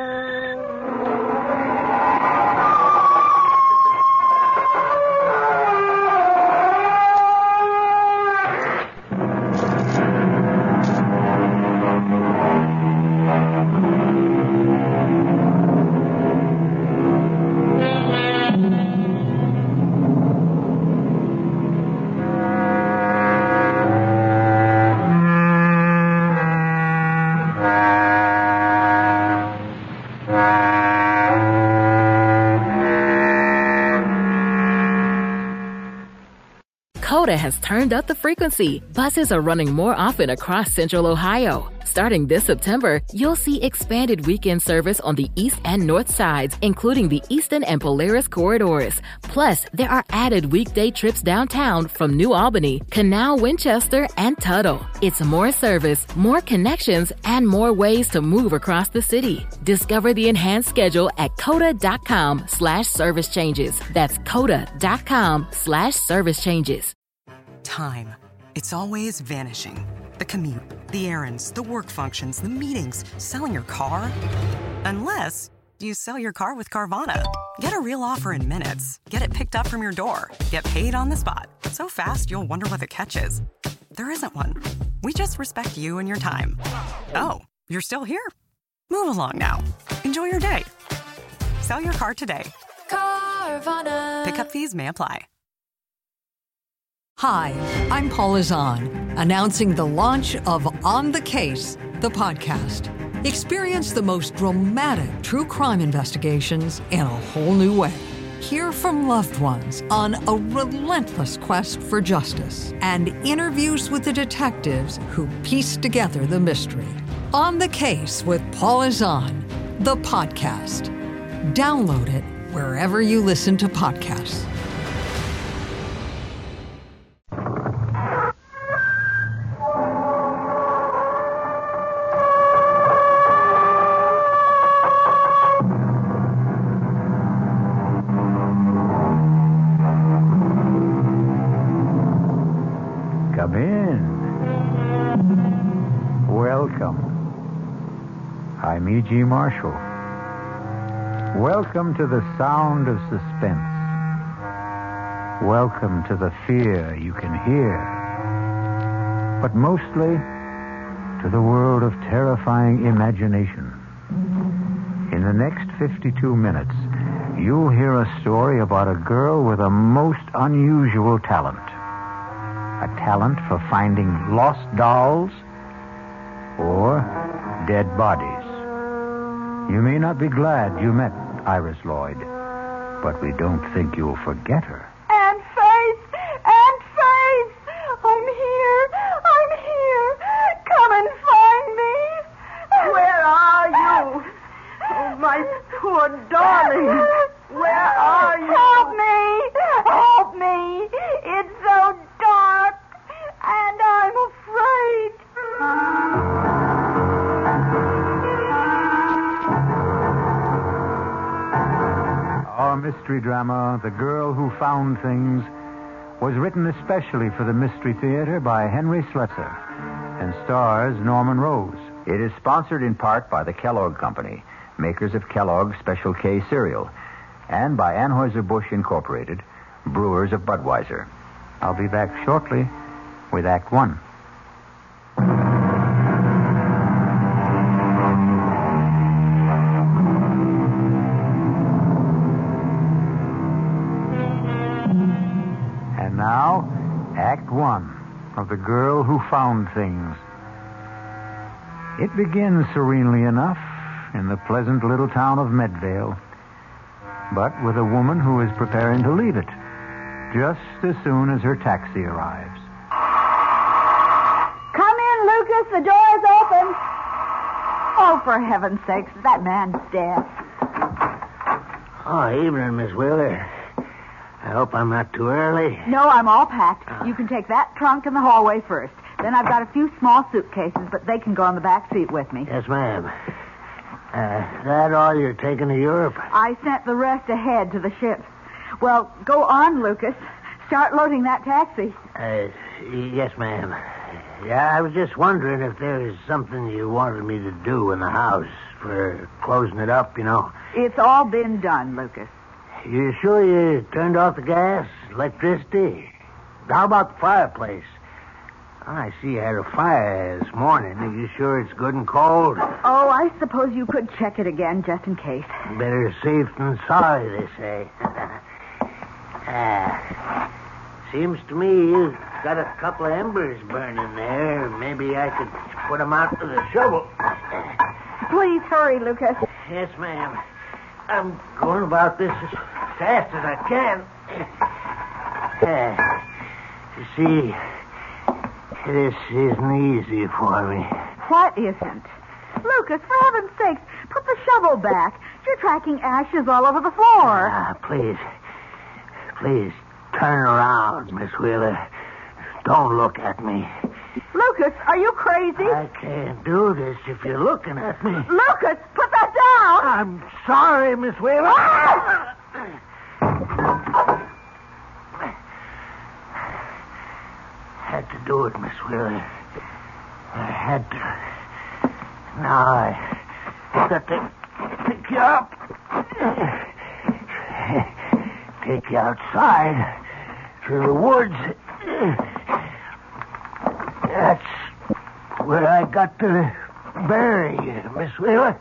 Coda has turned up the frequency. Buses are running more often across Central Ohio. Starting this September, you'll see expanded weekend service on the east and north sides, including the Eastern and Polaris corridors. Plus, there are added weekday trips downtown from New Albany, Canal, Winchester, and Tuttle. It's more service, more connections, and more ways to move across the city. Discover the enhanced schedule at coda.com slash service changes. That's coda.com slash service changes. Time. It's always vanishing. The commute, the errands, the work functions, the meetings, selling your car. Unless you sell your car with Carvana. Get a real offer in minutes. Get it picked up from your door. Get paid on the spot. So fast you'll wonder what the catch is. There isn't one. We just respect you and your time. Oh, you're still here? Move along now. Enjoy your day. Sell your car today. Carvana. Pickup fees may apply. Hi, I'm Paula Zahn, announcing the launch of On the Case, the podcast. Experience the most dramatic true crime investigations in a whole new way. Hear from loved ones on a relentless quest for justice and interviews with the detectives who piece together the mystery. On the Case with Paula Zahn, the podcast. Download it wherever you listen to podcasts. Come in. Welcome. I'm E G. Marshall. Welcome to the sound of suspense. Welcome to the fear you can hear. But mostly to the world of terrifying imagination. In the next fifty-two minutes, you'll hear a story about a girl with a most unusual talent. A talent for finding lost dolls or dead bodies. You may not be glad you met Iris Lloyd, but we don't think you'll forget her. Aunt Faith! Aunt Faith! I'm here! I'm here! Come and find darling. Where are you? Help me! Help me! It's so dark, and I'm afraid. Our mystery drama, The Girl Who Found Things, was written especially for the Mystery Theater by Henry Slesser and stars Norman Rose. It is sponsored in part by the Kellogg Company, makers of Kellogg's Special K cereal, and by Anheuser-Busch Incorporated, brewers of Budweiser. I'll be back shortly with Act One. And now, Act One of The Girl Who Found Things. It begins serenely enough in the pleasant little town of Medvale, but with a woman who is preparing to leave it just as soon as her taxi arrives. Come in, Lucas. The door's open. Oh, for heaven's sakes, that man's dead. Oh, evening, Miss Wheeler. I hope I'm not too early. No, I'm all packed. Uh. You can take that trunk in the hallway first. Then I've got a few small suitcases, but they can go on the back seat with me. Yes, ma'am. Uh, that all you're taking to Europe? I sent the rest ahead to the ship. Well, go on, Lucas. Start loading that taxi. Uh, yes, ma'am. Yeah, I was just wondering if there was something you wanted me to do in the house for closing it up, you know. It's all been done, Lucas. You sure you turned off the gas, electricity? How about the fireplace? I see you had a fire this morning. Are you sure it's good and cold? Oh, I suppose you could check it again just in case. Better safe than sorry, they say. uh, seems to me you've got a couple of embers burning there. Maybe I could put them out with a shovel. Please hurry, Lucas. Yes, ma'am. I'm going about this as fast as I can. Uh, you see, this isn't easy for me. What isn't? Lucas, for heaven's sakes, put the shovel back. You're tracking ashes all over the floor. Ah, please. Please, turn around, Miss Wheeler. Don't look at me. Lucas, are you crazy? I can't do this if you're looking at me. Lucas, put that down! I'm sorry, Miss Wheeler. Ah! Had to do it, Miss Wheeler. I had to. Now I got to pick you up. Take you outside through the woods. That's where I got to bury you, Miss Wheeler.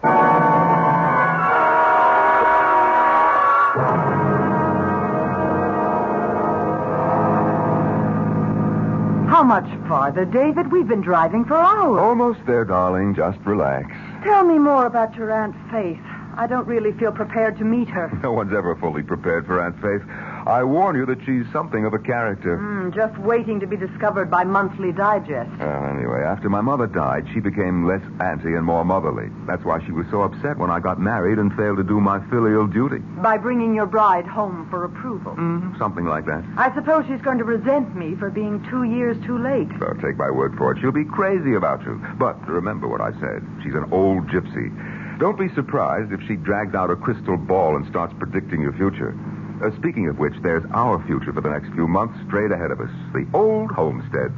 How much farther, David? We've been driving for hours. Almost there, darling. Just relax. Tell me more about your Aunt Faith. I don't really feel prepared to meet her. No one's ever fully prepared for Aunt Faith. I warn you that she's something of a character. Mm, just waiting to be discovered by Monthly Digest. Well, anyway, after my mother died, she became less auntie and more motherly. That's why she was so upset when I got married and failed to do my filial duty. By bringing your bride home for approval. Mm, something like that. I suppose she's going to resent me for being two years too late. So take my word for it. She'll be crazy about you. But remember what I said. She's an old gypsy. Don't be surprised if she drags out a crystal ball and starts predicting your future. Uh, speaking of which, there's our future for the next few months straight ahead of us. The old homestead.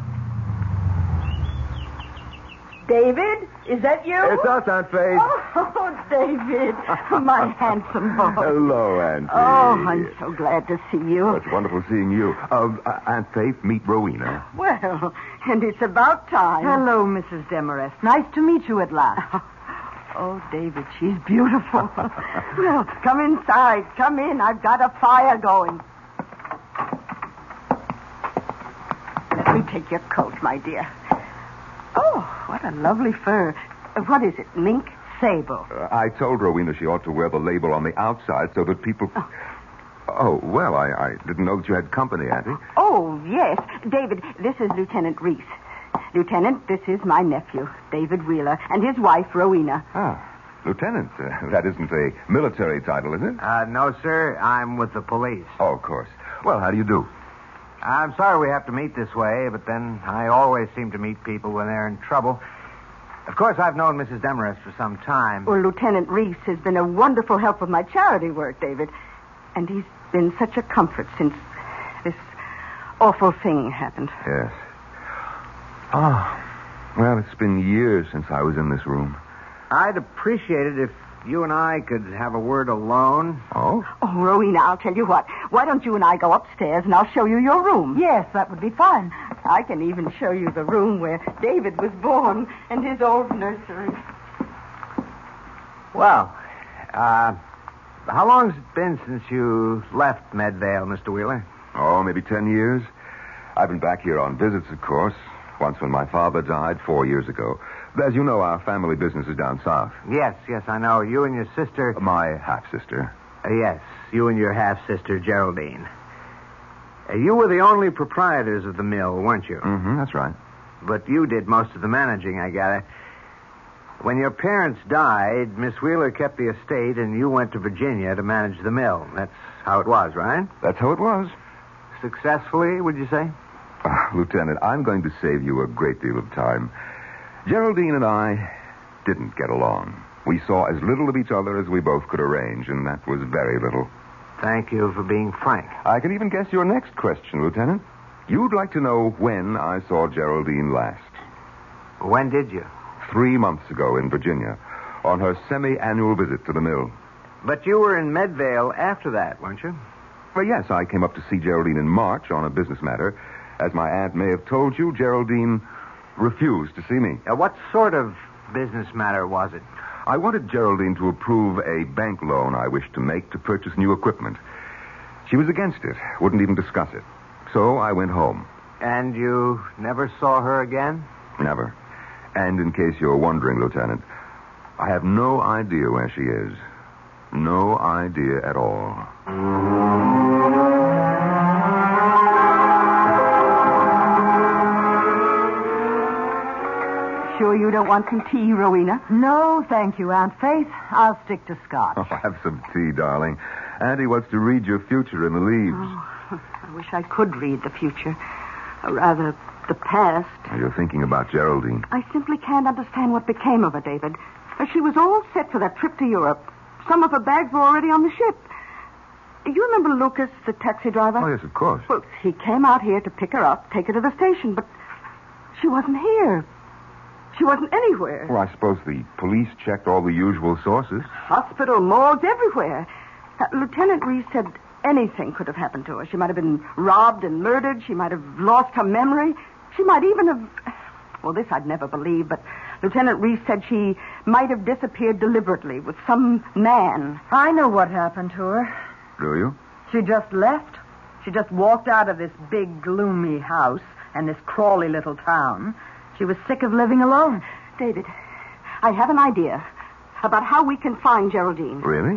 David, is that you? It's us, Aunt Faith. Oh, David, my handsome boy. Hello, Auntie. Oh, I'm so glad to see you. It's wonderful seeing you. Uh, uh, Aunt Faith, meet Rowena. Well, and it's about time. Hello, Missus Demarest. Nice to meet you at last. Oh, David, she's beautiful. Well, come inside. Come in. I've got a fire going. Let me take your coat, my dear. Oh, what a lovely fur. Uh, what is it, mink? Sable. Uh, I told Rowena she ought to wear the label on the outside so that people... Oh, oh well, I, I didn't know that you had company, Auntie. Oh, yes. David, this is Lieutenant Reese. Lieutenant, this is my nephew, David Wheeler, and his wife, Rowena. Ah. Lieutenant, uh, that isn't a military title, is it? Uh, no, sir. I'm with the police. Oh, of course. Well, how do you do? I'm sorry we have to meet this way, but then I always seem to meet people when they're in trouble. Of course, I've known Missus Demarest for some time. Well, Lieutenant Reese has been a wonderful help with my charity work, David. And he's been such a comfort since this awful thing happened. Yes. Oh, well, it's been years since I was in this room. I'd appreciate it if you and I could have a word alone. Oh? Oh, Rowena, I'll tell you what. Why don't you and I go upstairs and I'll show you your room? Yes, that would be fine. I can even show you the room where David was born and his old nursery. Well, uh, how long's it been since you left Medvale, Mister Wheeler? Oh, maybe ten years. I've been back here on visits, of course. Once when my father died four years ago. As you know, our family business is down south. Yes, yes, I know. You and your sister... My half-sister. Uh, yes, you and your half-sister, Geraldine. Uh, you were the only proprietors of the mill, weren't you? Mm-hmm, that's right. But you did most of the managing, I gather. When your parents died, Miss Wheeler kept the estate, and you went to Virginia to manage the mill. That's how it was, right? That's how it was. Successfully, would you say? Uh, Lieutenant, I'm going to save you a great deal of time. Geraldine and I didn't get along. We saw as little of each other as we both could arrange, and that was very little. Thank you for being frank. I can even guess your next question, Lieutenant. You'd like to know when I saw Geraldine last. When did you? Three months ago in Virginia, on her semi-annual visit to the mill. But you were in Medvale after that, weren't you? Well, yes, I came up to see Geraldine in March on a business matter. As my aunt may have told you, Geraldine refused to see me. Uh, what sort of business matter was it? I wanted Geraldine to approve a bank loan I wished to make to purchase new equipment. She was against it, wouldn't even discuss it. So I went home. And you never saw her again? Never. And in case you're wondering, Lieutenant, I have no idea where she is. No idea at all. Sure you don't want some tea, Rowena? No, thank you, Aunt Faith. I'll stick to scotch. Oh, have some tea, darling. Auntie wants to read your future in the leaves. Oh, I wish I could read the future. Or rather, the past. You're thinking about Geraldine. I simply can't understand what became of her, David. She was all set for that trip to Europe. Some of her bags were already on the ship. You remember Lucas, the taxi driver? Oh, yes, of course. Well, he came out here to pick her up, take her to the station, but she wasn't here. She wasn't anywhere. Well, I suppose the police checked all the usual sources. Hospital, morgues, everywhere. Uh, Lieutenant Reese said anything could have happened to her. She might have been robbed and murdered. She might have lost her memory. She might even have... Well, this I'd never believe, but Lieutenant Reese said she might have disappeared deliberately with some man. I know what happened to her. Do you? She just left. She just walked out of this big, gloomy house and this crawly little town. She was sick of living alone. David, I have an idea about how we can find Geraldine. Really?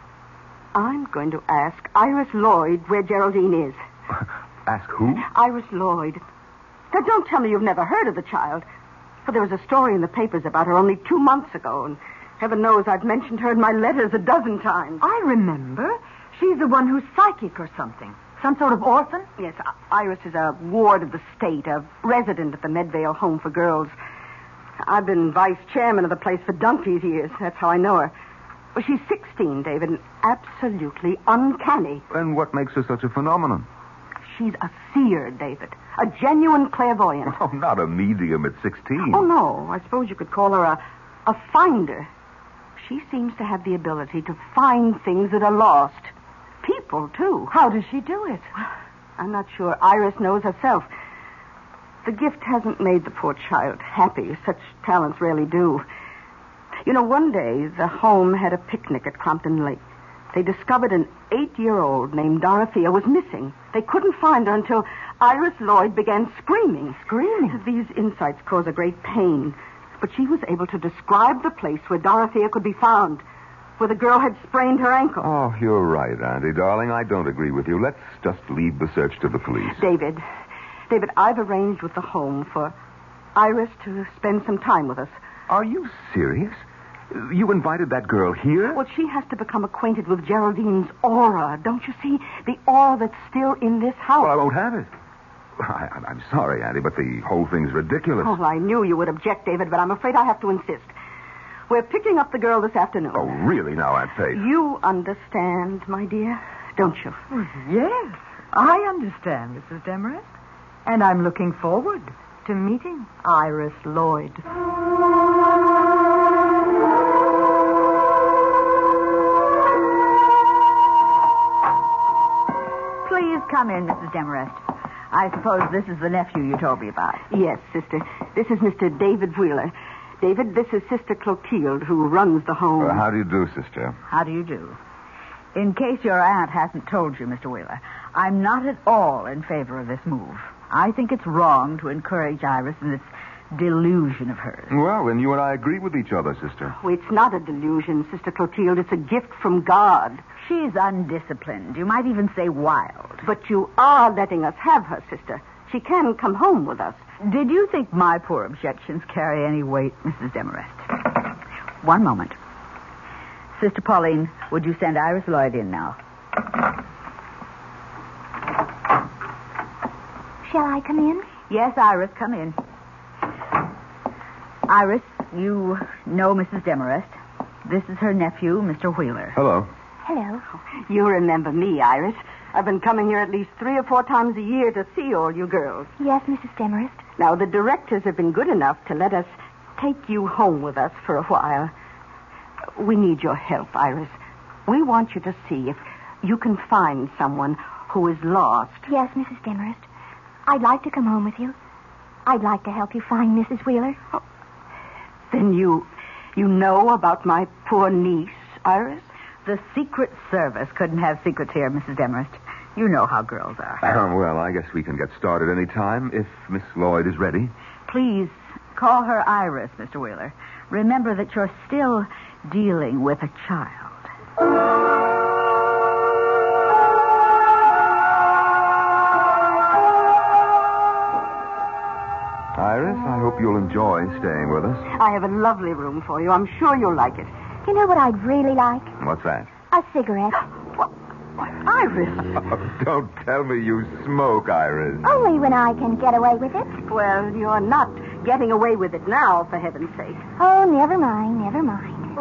I'm going to ask Iris Lloyd where Geraldine is. Ask who? Iris Lloyd. Now, don't tell me you've never heard of the child. For there was a story in the papers about her only two months ago, and heaven knows I've mentioned her in my letters a dozen times. I remember. She's the one who's psychic or something. Some sort of orphan? Yes, Iris is a ward of the state, a resident at the Medvale Home for Girls. I've been vice chairman of the place for donkey's years. That's how I know her. Well, she's sixteen, David, and absolutely uncanny. And what makes her such a phenomenon? She's a seer, David. A genuine clairvoyant. Oh, not a medium at sixteen. Oh, no. I suppose you could call her a, a finder. She seems to have the ability to find things that are lost. People, too. How does she do it? I'm not sure Iris knows herself. The gift hasn't made the poor child happy. Such talents rarely do. You know, one day, the home had a picnic at Crompton Lake. They discovered an eight-year-old named Dorothea was missing. They couldn't find her until Iris Lloyd began screaming. Screaming? These insights cause a great pain. But she was able to describe the place where Dorothea could be found, where the girl had sprained her ankle. Oh, you're right, Auntie, darling. I don't agree with you. Let's just leave the search to the police. David, David, I've arranged with the home for Iris to spend some time with us. Are you serious? You invited that girl here? Well, she has to become acquainted with Geraldine's aura. Don't you see? The aura that's still in this house. Well, I won't have it. I, I'm sorry, Auntie, but the whole thing's ridiculous. Oh, I knew you would object, David, but I'm afraid I have to insist. We're picking up the girl this afternoon. Oh, really now, Aunt Faith? You understand, my dear, don't you? Yes, I understand, Missus Demarest. And I'm looking forward to meeting Iris Lloyd. Please come in, Missus Demarest. I suppose this is the nephew you told me about. Yes, sister. This is Mister David Wheeler. David, this is Sister Clotilde, who runs the home. Uh, how do you do, sister? How do you do? In case your aunt hasn't told you, Mister Wheeler, I'm not at all in favor of this move. I think it's wrong to encourage Iris in this delusion of hers. Well, then you and I agree with each other, sister. Oh, it's not a delusion, Sister Clotilde. It's a gift from God. She's undisciplined. You might even say wild. But you are letting us have her, sister. She can come home with us. Did you think my poor objections carry any weight, Missus Demarest? One moment. Sister Pauline, would you send Iris Lloyd in now? Shall I come in? Yes, Iris, come in. Iris, you know Missus Demarest. This is her nephew, Mister Wheeler. Hello. Hello. You remember me, Iris. I've been coming here at least three or four times a year to see all you girls. Yes, Missus Demarest. Now, the directors have been good enough to let us take you home with us for a while. We need your help, Iris. We want you to see if you can find someone who is lost. Yes, Missus Demarest. I'd like to come home with you. I'd like to help you find Missus Wheeler. Oh. Then you, you know about my poor niece, Iris? The Secret Service couldn't have secrets here, Missus Demarest. You know how girls are. Um, well, I guess we can get started any time if Miss Lloyd is ready. Please call her Iris, Mister Wheeler. Remember that you're still dealing with a child. Iris, I hope you'll enjoy staying with us. I have a lovely room for you. I'm sure you'll like it. You know what I'd really like? What's that? A cigarette. What? Iris. Oh, don't tell me you smoke, Iris. Only when I can get away with it. Well, you're not getting away with it now, for heaven's sake. Oh, never mind, never mind.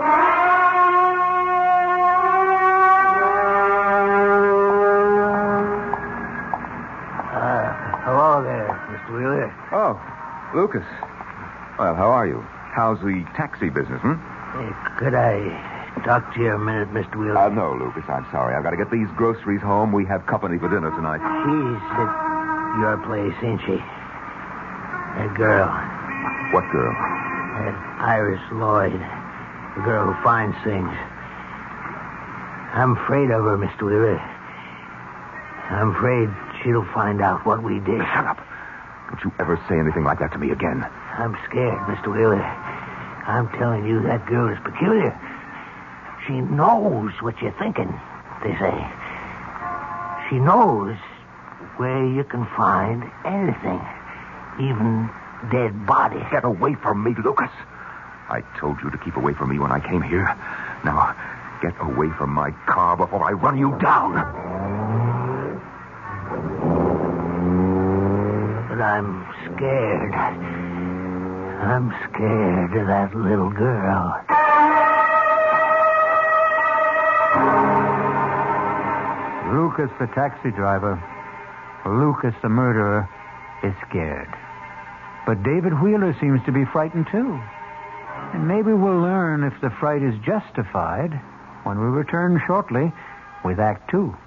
Uh, hello there, Mister Wheeler. Oh, Lucas. Well, how are you? How's the taxi business, hmm? Hey, could I talk to you a minute, Mister Wheeler? Uh, no, Lucas, I'm sorry. I've got to get these groceries home. We have company for dinner tonight. She's at your place, ain't she? That girl. What girl? That Iris Lloyd. The girl who finds things. I'm afraid of her, Mister Wheeler. I'm afraid she'll find out what we did. Shut up. Don't you ever say anything like that to me again. I'm scared, Mister Wheeler. I'm telling you, that girl is peculiar. She knows what you're thinking, they say. She knows where you can find anything, even dead bodies. Get away from me, Lucas. I told you to keep away from me when I came here. Now, get away from my car before I run you down. But I'm scared. I'm scared of that little girl. Lucas, the taxi driver, Lucas, the murderer, is scared. But David Wheeler seems to be frightened, too. And maybe we'll learn if the fright is justified when we return shortly with Act Two.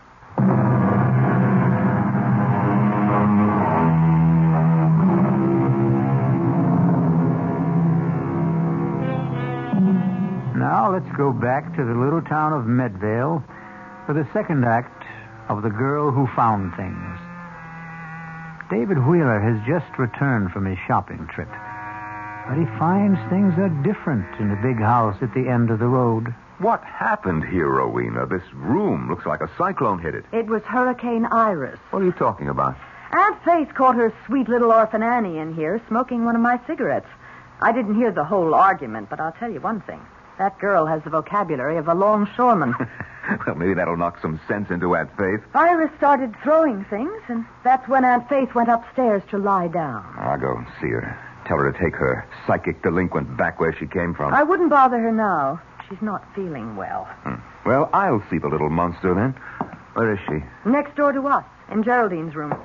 Now let's go back to the little town of Medvale for the second act of The Girl Who Found Things. David Wheeler has just returned from his shopping trip, but he finds things are different in the big house at the end of the road. What happened here, Rowena? This room looks like a cyclone hit it. It was Hurricane Iris. What are you talking about? Aunt Faith caught her sweet little orphan Annie in here smoking one of my cigarettes. I didn't hear the whole argument, but I'll tell you one thing. That girl has the vocabulary of a longshoreman. Well, maybe that'll knock some sense into Aunt Faith. Iris started throwing things, and that's when Aunt Faith went upstairs to lie down. I'll go and see her. Tell her to take her psychic delinquent back where she came from. I wouldn't bother her now. She's not feeling well. Hmm. Well, I'll see the little monster then. Where is she? Next door to us, in Geraldine's room.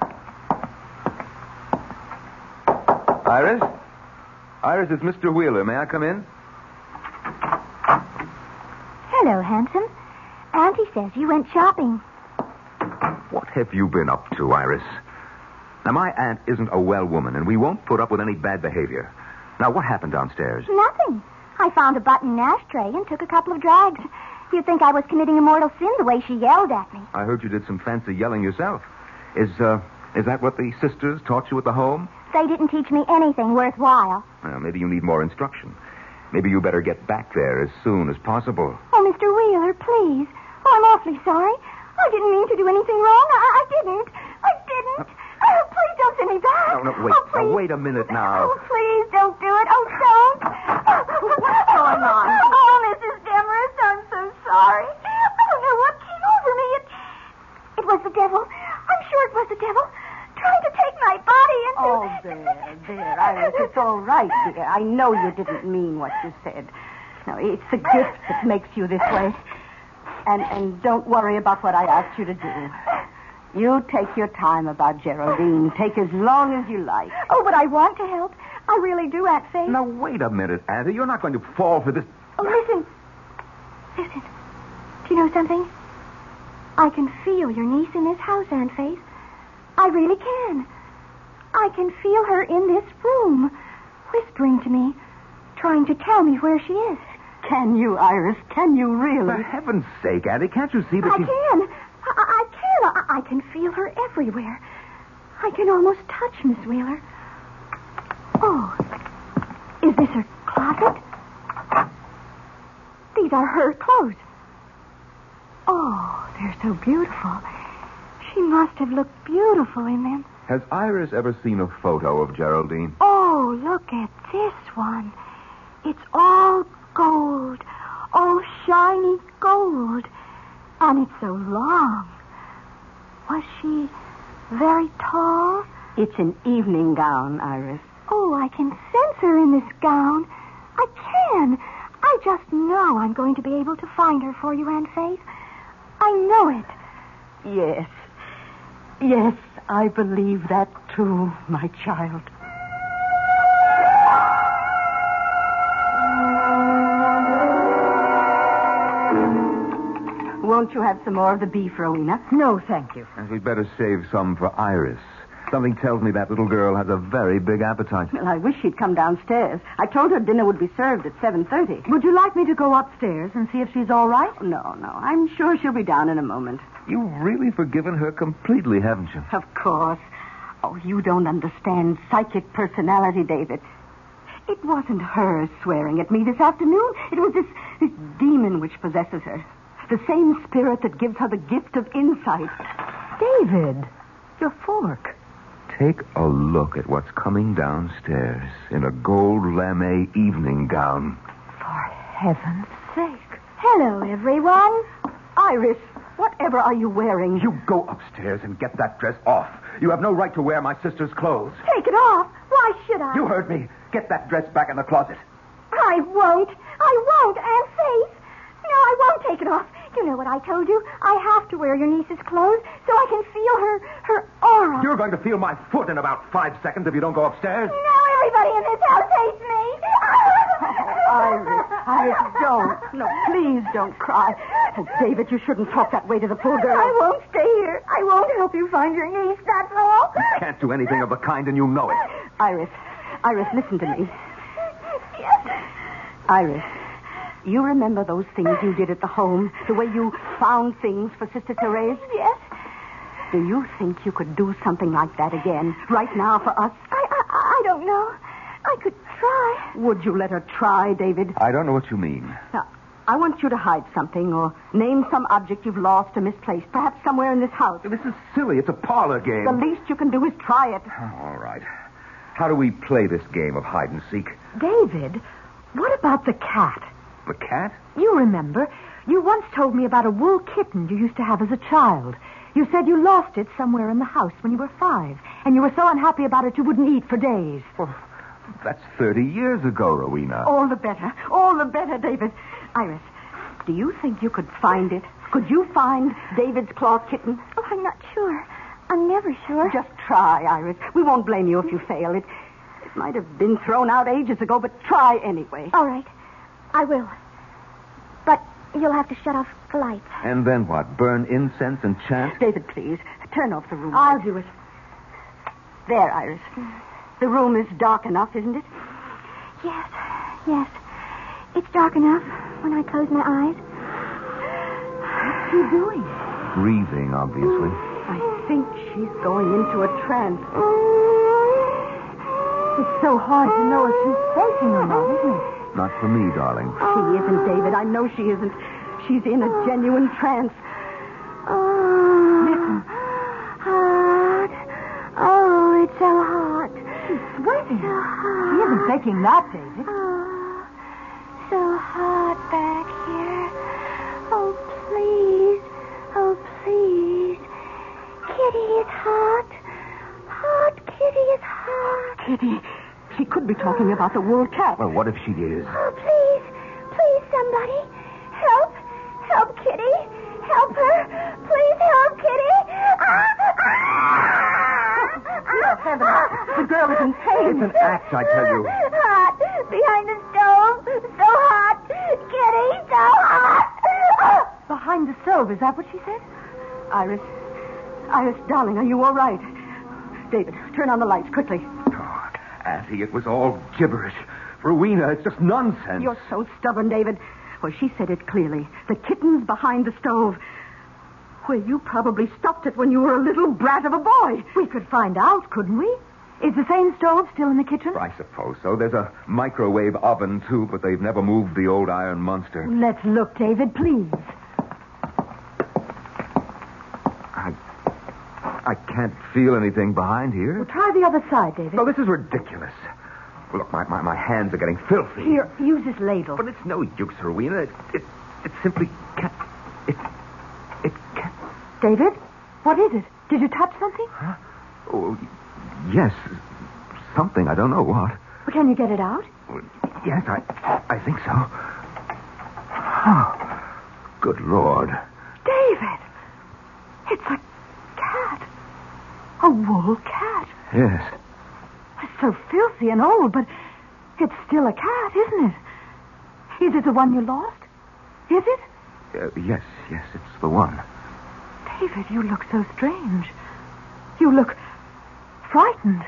Iris? Iris, it's Mister Wheeler. May I come in? Hello, handsome. Auntie says you went shopping. What have you been up to, Iris? Now, my aunt isn't a well woman, and we won't put up with any bad behavior. Now, what happened downstairs? Nothing. I found a button ashtray and took a couple of drags. You'd think I was committing a mortal sin the way she yelled at me. I heard you did some fancy yelling yourself. Is, uh, is that what the sisters taught you at the home? They didn't teach me anything worthwhile. Well, maybe you need more instruction. Maybe you better get back there as soon as possible. Oh, Mister Wheeler, please. Oh, I'm awfully sorry. I didn't mean to do anything wrong. I, I didn't. I didn't. Oh, please don't send me back. No, no, wait. Oh, please. Now, wait a minute now. Oh, please don't do it. Oh, don't. What's going on? Oh, Missus Demarest, I'm so sorry. I don't know what came over me. It, it was the devil. I'm sure it was the devil. Trying to take my body into... Oh, there, there, Iris. It's all right, dear. I know you didn't mean what you said. No, it's the gift that makes you this way. And and don't worry about what I asked you to do. You take your time about Geraldine. Take as long as you like. Oh, but I want to help. I really do, Aunt Faith. Now, wait a minute, Auntie. You're not going to fall for this... Oh, listen. Listen. Do you know something? I can feel your niece in this house, Aunt Faith. I really can. I can feel her in this room, whispering to me, trying to tell me where she is. Can you, Iris? Can you really? For heaven's sake, Auntie, can't you see that I she... can. I, I can. I, I can feel her everywhere. I can almost touch Miss Wheeler. Oh, is this her closet? These are her clothes. Oh, they're so beautiful. She must have looked beautiful in them. Has Iris ever seen a photo of Geraldine? Oh, look at this one. It's all gold. All shiny gold. And it's so long. Was she very tall? It's an evening gown, Iris. Oh, I can sense her in this gown. I can. I just know I'm going to be able to find her for you, Aunt Faith. I know it. Yes. Yes, I believe that too, my child. Won't you have some more of the beef, Rowena? No, thank you. And we'd better save some for Iris. Something tells me that little girl has a very big appetite. Well, I wish she'd come downstairs. I told her dinner would be served at seven thirty. Would you like me to go upstairs and see if she's all right? No, no. I'm sure she'll be down in a moment. You've really forgiven her completely, haven't you? Of course. Oh, you don't understand psychic personality, David. It wasn't her swearing at me this afternoon. It was this, this demon which possesses her. The same spirit that gives her the gift of insight. David, your fork. Take a look at what's coming downstairs in a gold lame evening gown. For heaven's sake. Hello, everyone. Iris, whatever are you wearing? You go upstairs and get that dress off. You have no right to wear my sister's clothes. Take it off. Why should I? You heard me. Get that dress back in the closet. I won't. I won't, Aunt Faith. No, I won't take it off. You know what I told you. I have to wear your niece's clothes so I can feel her her aura. You're going to feel my foot in about five seconds if you don't go upstairs. No, everybody in this house hates me. Oh, Iris, Iris, don't. No, please don't cry. Oh, David, you shouldn't talk that way to the poor girl. I won't stay here. I won't help you find your niece, that's all. You can't do anything of the kind, and you know it. Iris, Iris, listen to me. Yes. Iris, you remember those things you did at the home? The way you found things for Sister Therese? Yes. Do you think you could do something like that again, right now for us? I, I, I don't know. I could try. Would you let her try, David? I don't know what you mean. Now, I want you to hide something or name some object you've lost or misplaced, perhaps somewhere in this house. This is silly. It's a parlor game. The least you can do is try it. Oh, all right. How do we play this game of hide and seek? David, what about the cat? The cat? You remember, you once told me about a wool kitten you used to have as a child. You said you lost it somewhere in the house when you were five, and you were so unhappy about it you wouldn't eat for days. Well, that's thirty years ago, Rowena. All the better. All the better, David. Iris, do you think you could find it? Could you find David's claw kitten? Oh, I'm not sure. I'm never sure. Just try, Iris. We won't blame you if you fail. It, it might have been thrown out ages ago, but try anyway. All right. I will. But you'll have to shut off the lights. And then what? Burn incense and chant? David, please, turn off the room. I'll do it. There, Iris. The room is dark enough, isn't it? Yes, yes. It's dark enough when I close my eyes. What's she doing? Breathing, obviously. I think she's going into a trance. It's so hard to know if she's faking or not, isn't it? Not for me, darling. She isn't, David. I know she isn't. She's in a genuine trance. Oh, listen. Hot. Oh, it's so hot. She's sweating. So hot. She isn't faking that, David. Oh, so hot back here. Oh, please. Oh, please. Kitty is hot. Hot Kitty is hot. Kitty, she could be talking about the wool cat. Well, what if she is? Oh, please. Please, somebody. Help. Help Kitty. Help her. Please help Kitty. Ah, Dear heaven, the girl is in pain. It's an act, I tell you. Hot. Behind the stove. So hot. Kitty, so hot. Behind the stove, is that what she said? Iris. Iris, darling, are you all right? David, turn on the lights quickly. Oh, Auntie, it was all gibberish. Rowena, it's just nonsense. You're so stubborn, David. Well, she said it clearly. The kitten's behind the stove. Well, you probably stopped it when you were a little brat of a boy. We could find out, couldn't we? Is the same stove still in the kitchen? I suppose so. There's a microwave oven, too, but they've never moved the old iron monster. Let's look, David, please. I... I can't feel anything behind here. Well, try the other side, David. Oh, this is ridiculous. Look, my, my, my hands are getting filthy. Here, use this ladle. But it's no use, Rowena. It, it, it simply can't... It... It can't... David, what is it? Did you touch something? Huh? Oh, yes. Something. I don't know what. Well, can you get it out? Yes, I I think so. Oh, good Lord. David! It's a cat. A wool cat. Yes. It's so filthy and old, but it's still a cat, isn't it? Is it the one you lost? Is it? Uh, yes, yes, it's the one. David, you look so strange. You look frightened.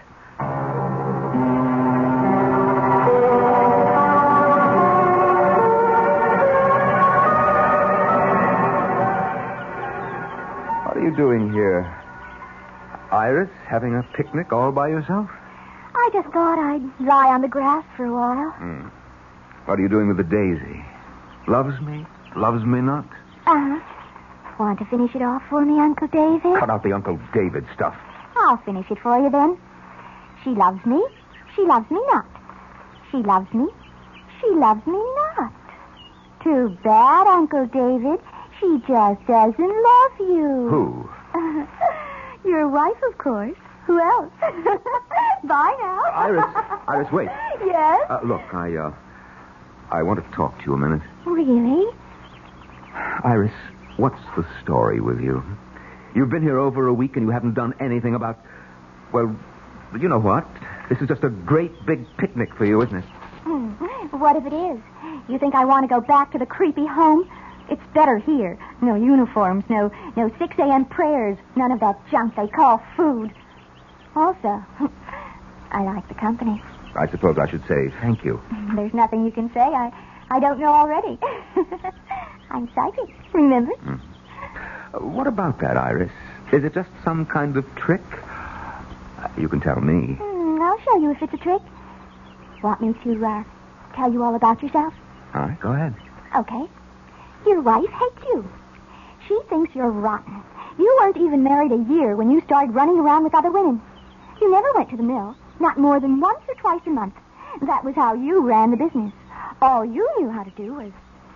What are you doing here? Iris, having a picnic all by yourself? I just thought I'd lie on the grass for a while. Hmm. What are you doing with the daisy? Loves me? Loves me not? Uh-huh. Want to finish it off for me, Uncle David? Cut out the Uncle David stuff. I'll finish it for you then. She loves me. She loves me not. She loves me. She loves me not. Too bad, Uncle David. She just doesn't love you. Who? Uh, your wife, of course. Who else? Bye now. Iris. Iris, wait. Yes? Uh, look, I, uh... I want to talk to you a minute. Really? Iris, what's the story with you? You've been here over a week and you haven't done anything about... Well, you know what? This is just a great big picnic for you, isn't it? Hmm. What if it is? You think I want to go back to the creepy home? It's better here. No uniforms, no no six a.m. prayers, none of that junk they call food. Also, I like the company. I suppose I should say thank you. There's nothing you can say I, I don't know already. I'm psychic, remember? Hmm. Uh, what about that, Iris? Is it just some kind of trick? Uh, you can tell me. Hmm, I'll show you if it's a trick. Want me to uh, tell you all about yourself? All right, go ahead. Okay. Your wife hates you. She thinks you're rotten. You weren't even married a year when you started running around with other women. You never went to the mill, not more than once or twice a month. That was how you ran the business. All you knew how to do was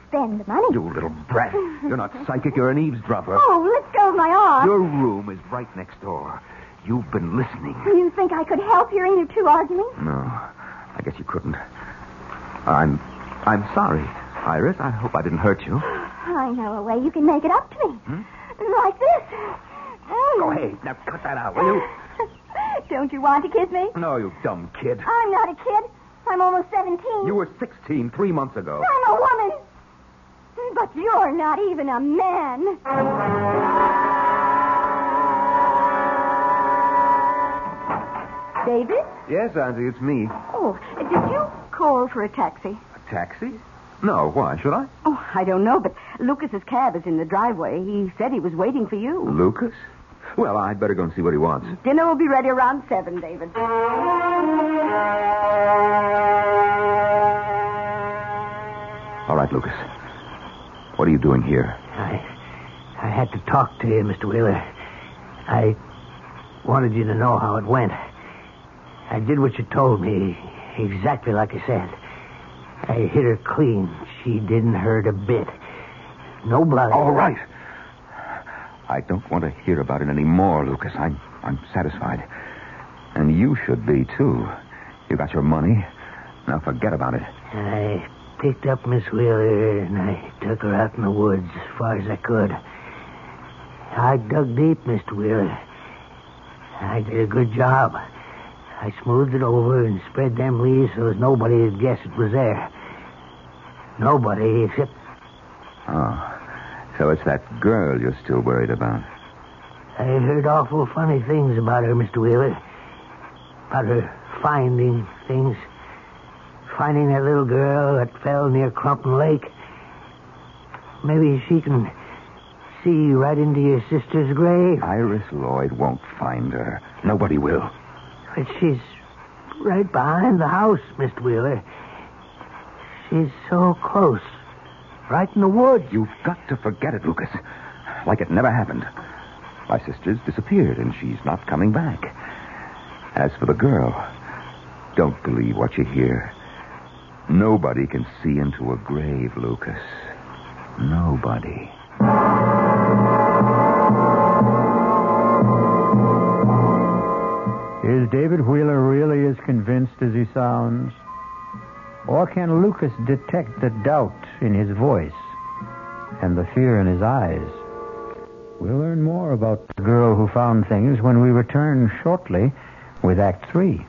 spend the money. You little brat. You're not psychic. You're an eavesdropper. Oh, let go of my arm. Your room is right next door. You've been listening. You think I could help hearing you two arguing? No, I guess you couldn't. I'm, I'm sorry, Iris. I hope I didn't hurt you. I know a way you can make it up to me. Hmm? Like this. Go ahead. Now cut that out, will you? Don't you want to kiss me? No, you dumb kid. I'm not a kid. I'm almost seventeen. You were sixteen three months ago. I'm a woman. But you're not even a man. David? Yes, Auntie, it's me. Oh, did you call for a taxi? A taxi? No, why? Should I? Oh, I don't know, but Lucas's cab is in the driveway. He said he was waiting for you. Lucas? Well, I'd better go and see what he wants. Dinner will be ready around seven, David. All right, Lucas. What are you doing here? I, I had to talk to you, Mister Wheeler. I wanted you to know how it went. I did what you told me, exactly like I said. I hit her clean. She didn't hurt a bit. No blood. All right. I don't want to hear about it anymore, Lucas. I'm, I'm satisfied. And you should be, too. You got your money. Now forget about it. I picked up Miss Wheeler and I took her out in the woods as far as I could. I dug deep, Mister Wheeler. I did a good job. I smoothed it over and spread them leaves so that nobody would guess it was there. Nobody except... Oh, so it's that girl you're still worried about. I heard awful funny things about her, Mister Wheeler. About her finding things. Finding that little girl that fell near Crumpton Lake. Maybe she can see right into your sister's grave. Iris Lloyd won't find her. Nobody will. But she's right behind the house, Mister Wheeler. She's so close. Right in the woods. You've got to forget it, Lucas. Like it never happened. My sister's disappeared, and she's not coming back. As for the girl, don't believe what you hear. Nobody can see into a grave, Lucas. Nobody. Is David Wheeler really as convinced as he sounds? Or can Lucas detect the doubt in his voice and the fear in his eyes? We'll learn more about the girl who found things when we return shortly with Act Three.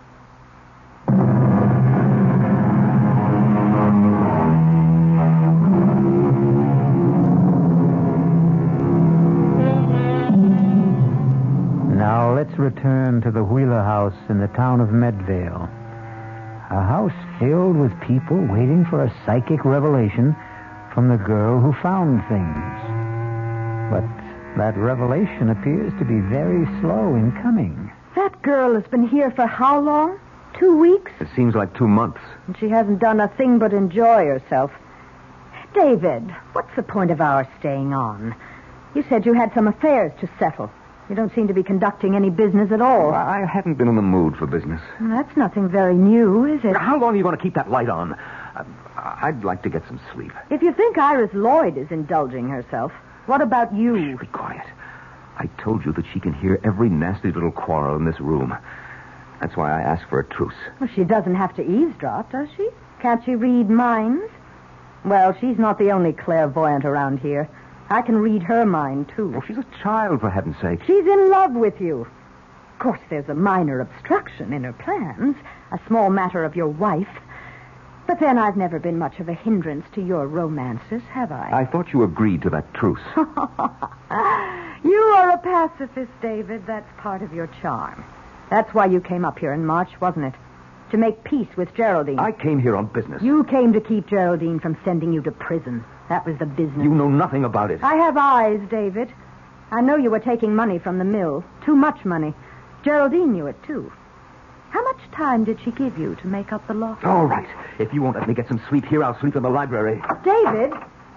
Now let's return to the Wheeler house in the town of Medvale. A house filled with people waiting for a psychic revelation from the girl who found things. But that revelation appears to be very slow in coming. That girl has been here for how long? Two weeks? It seems like two months. And she hasn't done a thing but enjoy herself. David, what's the point of our staying on? You said you had some affairs to settle. You don't seem to be conducting any business at all. Well, I haven't been in the mood for business. That's nothing very new, is it? How long are you going to keep that light on? Uh, I'd like to get some sleep. If you think Iris Lloyd is indulging herself, what about you? Shh, be quiet. I told you that she can hear every nasty little quarrel in this room. That's why I asked for a truce. Well, she doesn't have to eavesdrop, does she? Can't she read minds? Well, she's not the only clairvoyant around here. I can read her mind, too. Well, she's a child, for heaven's sake. She's in love with you. Of course, there's a minor obstruction in her plans, a small matter of your wife. But then I've never been much of a hindrance to your romances, have I? I thought you agreed to that truce. You are a pacifist, David. That's part of your charm. That's why you came up here in March, wasn't it? To make peace with Geraldine. I came here on business. You came to keep Geraldine from sending you to prison. That was the business. You know nothing about it. I have eyes, David. I know you were taking money from the mill. Too much money. Geraldine knew it, too. How much time did she give you to make up the loss? All right. If you won't let me get some sleep here, I'll sleep in the library. David?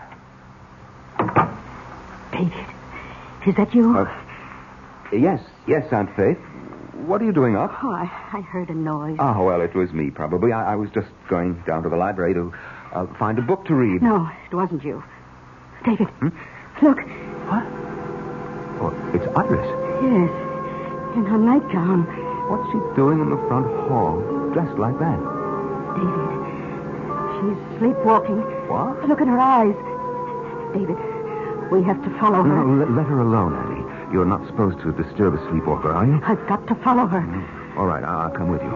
David, is that you? Uh, yes, yes, Aunt Faith. What are you doing up? Oh, I, I heard a noise. Oh, well, it was me, probably. I, I was just going down to the library to I'll find a book to read. No, it wasn't you. David, Hmm? look. What? Oh, it's Iris. Yes, in her nightgown. What's she doing in the front hall, dressed like that? David, she's sleepwalking. What? Look at her eyes. David, we have to follow her. No, let, let her alone, Annie. You're not supposed to disturb a sleepwalker, are you? I've got to follow her. Mm. All right, I'll come with you.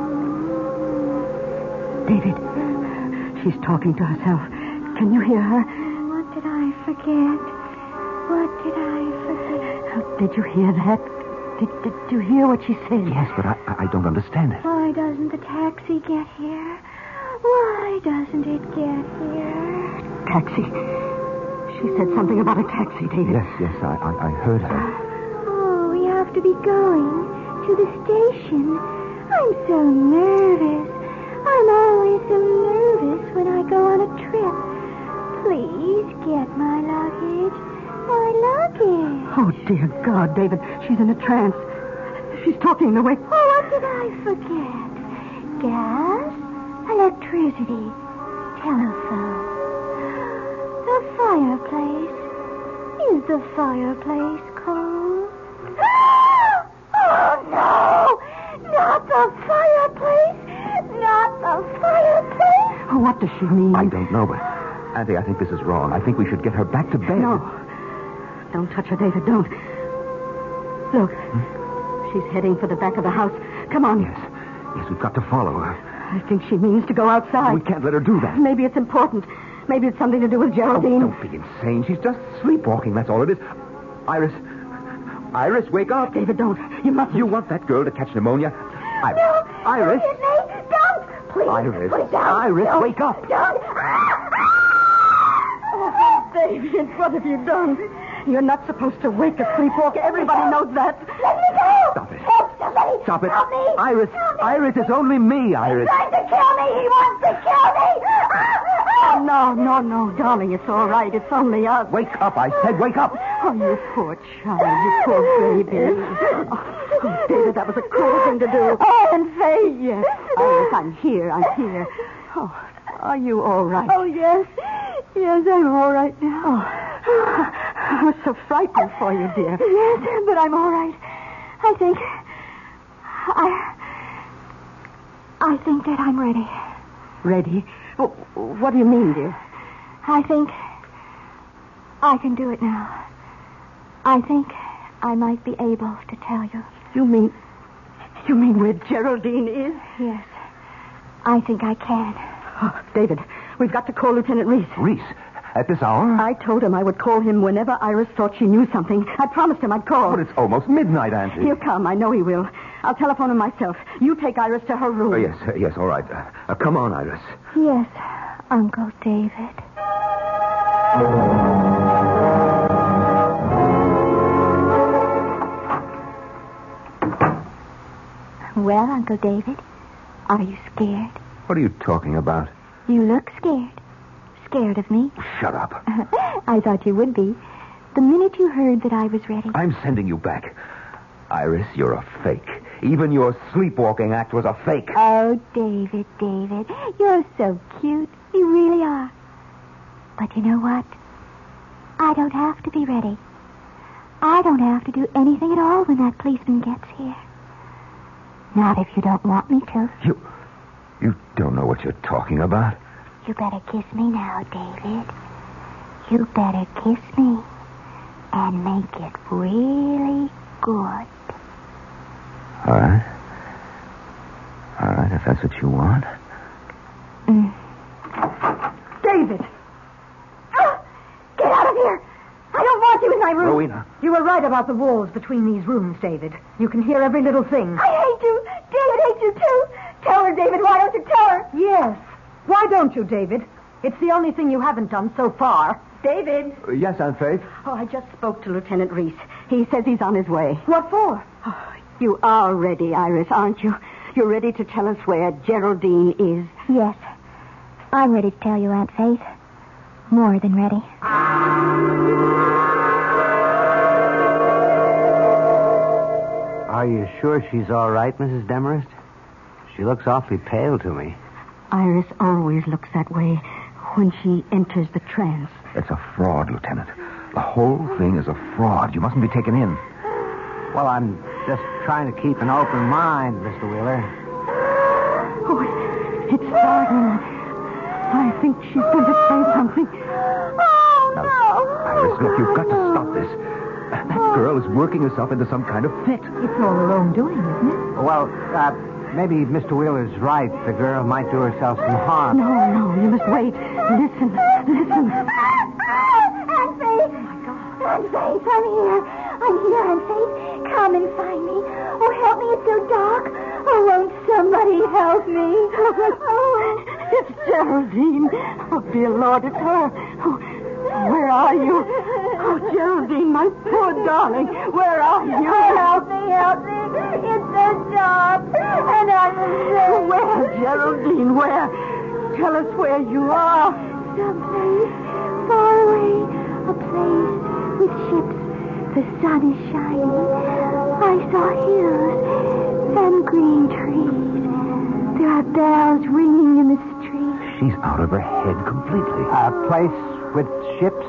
David, she's talking to herself. Can you hear her? What did I forget? What did I forget? Oh, did you hear that? Did, did you hear what she said? Yes, but I, I don't understand it. Why doesn't the taxi get here? Why doesn't it get here? Taxi. She said something about a taxi, David. Yes, yes, I, I, I heard her. Oh, we have to be going to the station. I'm so nervous. I'm always so nervous when I go on a trip. Please get my luggage. My luggage. Oh, dear God, David. She's in a trance. She's talking the way... Oh, what did I forget? Gas, electricity, telephone. The fireplace. Is the fireplace cold? Oh, no! Not the fireplace! Not the fireplace! Oh, what does she mean? I don't know, but... Auntie, I think this is wrong. I think we should get her back to bed. No. Don't touch her, David. Don't. Look. Hmm? She's heading for the back of the house. Come on. Yes. Yes, we've got to follow her. I think she means to go outside. We can't let her do that. Maybe it's important. Maybe it's something to do with Geraldine. Oh, don't be insane. She's just sleepwalking. That's all it is. Iris. Iris, wake up. David, don't. You mustn't. You want that girl to catch pneumonia? Iris. No. Iris. Don't. Don't. Please. Iris. Put it down. Iris, don't. wake up. Don't. Oh, David, what have you done? You're not supposed to wake a sleepwalker. Everybody knows that. Let me go. Stop it. Help somebody. Stop it. Help me. Iris. Help me. Iris, it's only me, Iris. He's trying to kill me. He wants to kill me. Oh, no, no, no, darling. It's all right. It's only us. Wake up, I said. Wake up. Oh, you poor child. You poor baby. Oh, oh, David, that was a cruel thing to do. Oh, and Faye. Yes. Iris, I'm here. I'm here. Oh, are you all right? Oh, yes. Yes, I'm all right now. Oh, I was so frightened for you, dear. Yes, but I'm all right. I think... I... I think that I'm ready. Ready? Oh, what do you mean, dear? I think I can do it now. I think I might be able to tell you. You mean... You mean where Geraldine is? Yes. I think I can. Oh, David, we've got to call Lieutenant Reese. Reese? At this hour? I told him I would call him whenever Iris thought she knew something. I promised him I'd call. But it's almost midnight, Auntie. He'll come. I know he will. I'll telephone him myself. You take Iris to her room. Oh, yes, uh, yes, all right. Uh, uh, come on, Iris. Yes, Uncle David. Well, Uncle David, are you scared? What are you talking about? You look scared. Scared of me? Shut up. I thought you would be. The minute you heard that I was ready. I'm sending you back. Iris, you're a fake. Even your sleepwalking act was a fake. Oh, David, David, you're so cute. You really are. But you know what? I don't have to be ready. I don't have to do anything at all when that policeman gets here. Not if you don't want me to. You... You don't know what you're talking about. You better kiss me now, David. You better kiss me and make it really good. All right. All right, if that's what you want. Mm. David! Oh, get out of here! I don't want you in my room. Rowena. You were right about the walls between these rooms, David. You can hear every little thing. I hate you. David hates you, too. Tell her, David. Why don't you tell her? Yes. Why don't you, David? It's the only thing you haven't done so far. David? Uh, yes, Aunt Faith? Oh, I just spoke to Lieutenant Reese. He says he's on his way. What for? Oh, you are ready, Iris, aren't you? You're ready to tell us where Geraldine is. Yes. I'm ready to tell you, Aunt Faith. More than ready. Are you sure she's all right, Missus Demarest? She looks awfully pale to me. Iris always looks that way. when she enters the trance. It's a fraud, Lieutenant. The whole thing is a fraud. You mustn't be taken in. Well, I'm just trying to keep an open mind, Mister Wheeler. Oh, it's starting. I think she's going to say something. Oh, Now, no. Iris, look, you've got to stop this. That girl is working herself into some kind of fit. It's all her own doing, isn't it? Well, uh, maybe Mister Wheeler's right. The girl might do herself some harm. No, no, you must wait. Listen, listen. Aunt Faith! Aunt Faith, I'm here. I'm here, Aunt Faith. Come and find me. Oh, help me, it's so dark. Oh, won't somebody help me? Oh. It's Geraldine. Oh, dear Lord, it's her. Oh, where are you? Oh, Geraldine, my poor darling. Where are you? Help me, help me. It's so dark. And I'm afraid. Where, Geraldine, where? Tell us where you are. Someplace far away. A place with ships. The sun is shining. I saw hills and green trees. There are bells ringing in the street. She's out of her head completely. A place with ships,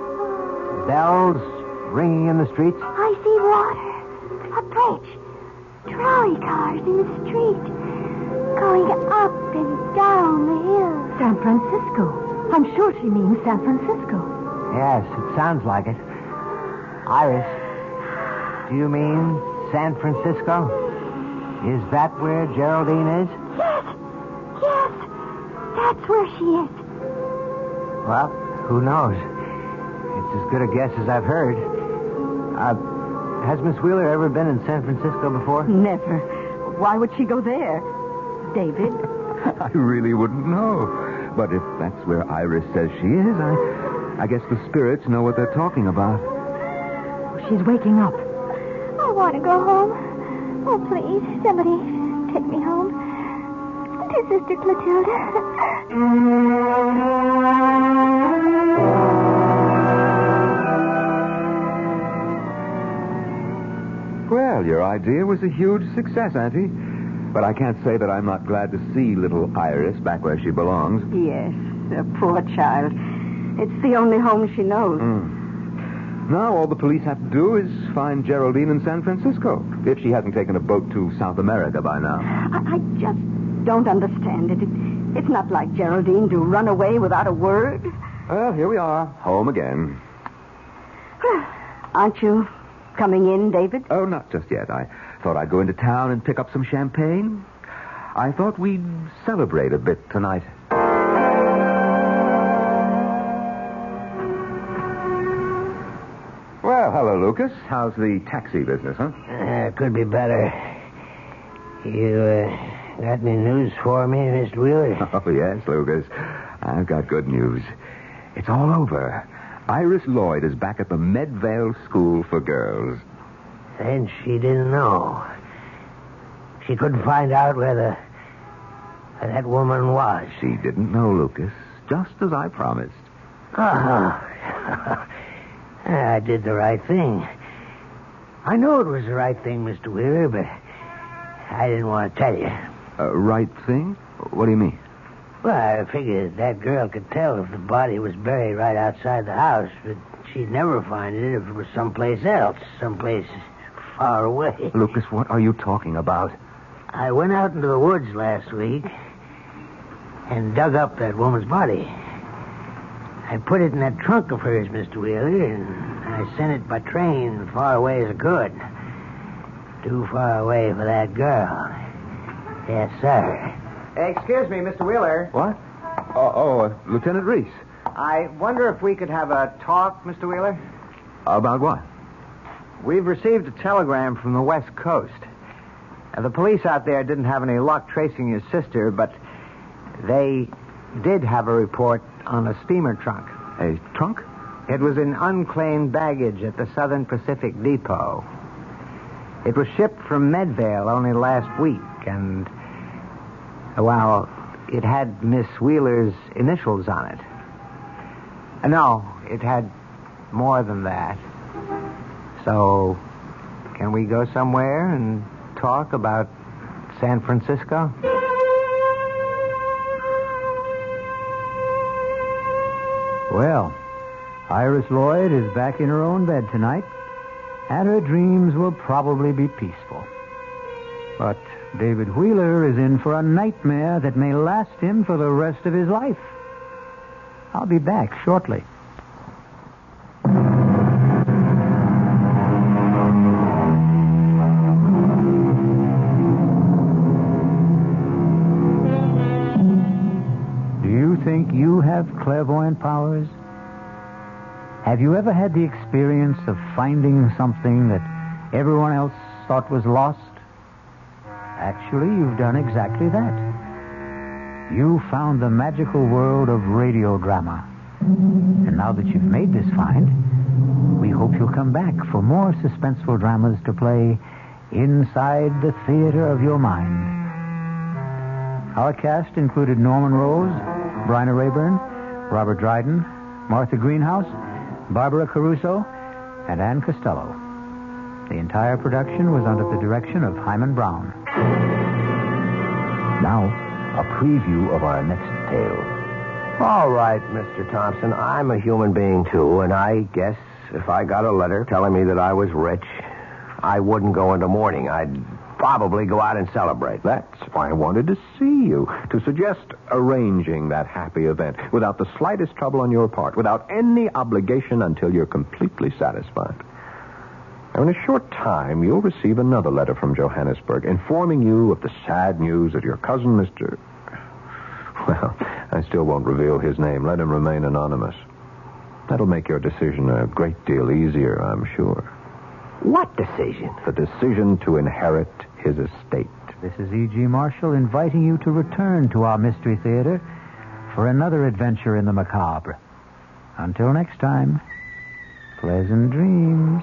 bells ringing in the streets. I see water. A bridge. Trolley cars in the street. Going up and down the hill. San Francisco. I'm sure she means San Francisco. Yes, it sounds like it. Iris, do you mean San Francisco? Is that where Geraldine is? Yes. Yes. That's where she is. Well, who knows? It's as good a guess as I've heard. Uh, has Miss Wheeler ever been in San Francisco before? Never. Why would she go there? David? I really wouldn't know. But if that's where Iris says she is, I, I guess the spirits know what they're talking about. She's waking up. I want to go home. Oh, please, somebody take me home. To Sister Clotilda. Well, your idea was a huge success, Auntie. But I can't say that I'm not glad to see little Iris back where she belongs. Yes, a poor child. It's the only home she knows. Mm. Now all the police have to do is find Geraldine in San Francisco, if she hasn't taken a boat to South America by now. I, I just don't understand it. it. It's not like Geraldine to run away without a word. Well, here we are, home again. Aren't you coming in, David? Oh, not just yet. I thought I'd go into town and pick up some champagne. I thought we'd celebrate a bit tonight. Well, hello, Lucas. How's the taxi business, huh? Uh, could be better. You, uh, got any news for me, Mister Wheeler? Oh, yes, Lucas. I've got good news. It's all over. Iris Lloyd is back at the Medvale School for Girls. And she didn't know. She couldn't find out where the where that woman was. She didn't know, Lucas, just as I promised. Oh. I did the right thing. I know it was the right thing, Mister Wheeler, but I didn't want to tell you. Uh, right thing? What do you mean? Well, I figured that girl could tell if the body was buried right outside the house, but she'd never find it if it was someplace else, someplace far away. Lucas, what are you talking about? I went out into the woods last week and dug up that woman's body. I put it in that trunk of hers, Mister Wheeler, and I sent it by train far away as I could. Too far away for that girl. Yes, sir. Excuse me, Mister Wheeler. What? Oh, oh uh, Lieutenant Reese. I wonder if we could have a talk, Mister Wheeler? About what? We've received a telegram from the West Coast. Uh, the police out there didn't have any luck tracing your sister, but they did have a report on a steamer trunk. A trunk? It was in unclaimed baggage at the Southern Pacific Depot. It was shipped from Medvale only last week, and, well, it had Miss Wheeler's initials on it. Uh, no, it had more than that. So, can we go somewhere and talk about San Francisco? Well, Iris Lloyd is back in her own bed tonight, and her dreams will probably be peaceful. But David Wheeler is in for a nightmare that may last him for the rest of his life. I'll be back shortly. Do you think you have clairvoyant powers? Have you ever had the experience of finding something that everyone else thought was lost? Actually, you've done exactly that. You found the magical world of radio drama. And now that you've made this find, we hope you'll come back for more suspenseful dramas to play inside the theater of your mind. Our cast included Norman Rose, Bryna Rayburn, Robert Dryden, Martha Greenhouse, Barbara Caruso, and Ann Costello. The entire production was under the direction of Hyman Brown. Now, a preview of our next tale. All right, Mister Thompson, I'm a human being, too, and I guess if I got a letter telling me that I was rich, I wouldn't go into mourning. I'd probably go out and celebrate. That's why I wanted to see you, to suggest arranging that happy event without the slightest trouble on your part, without any obligation until you're completely satisfied. Now, in a short time, you'll receive another letter from Johannesburg informing you of the sad news that your cousin, Mister Well, I still won't reveal his name. Let him remain anonymous. That'll make your decision a great deal easier, I'm sure. What decision? The decision to inherit his estate. This is E G. Marshall inviting you to return to our Mystery Theater for another adventure in the macabre. Until next time, pleasant dreams.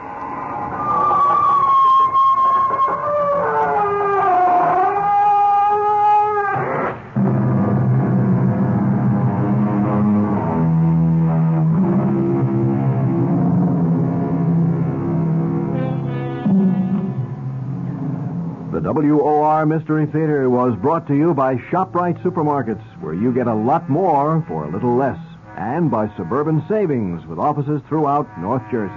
W O R Mystery Theater was brought to you by ShopRite Supermarkets, where you get a lot more for a little less, and by Suburban Savings, with offices throughout North Jersey.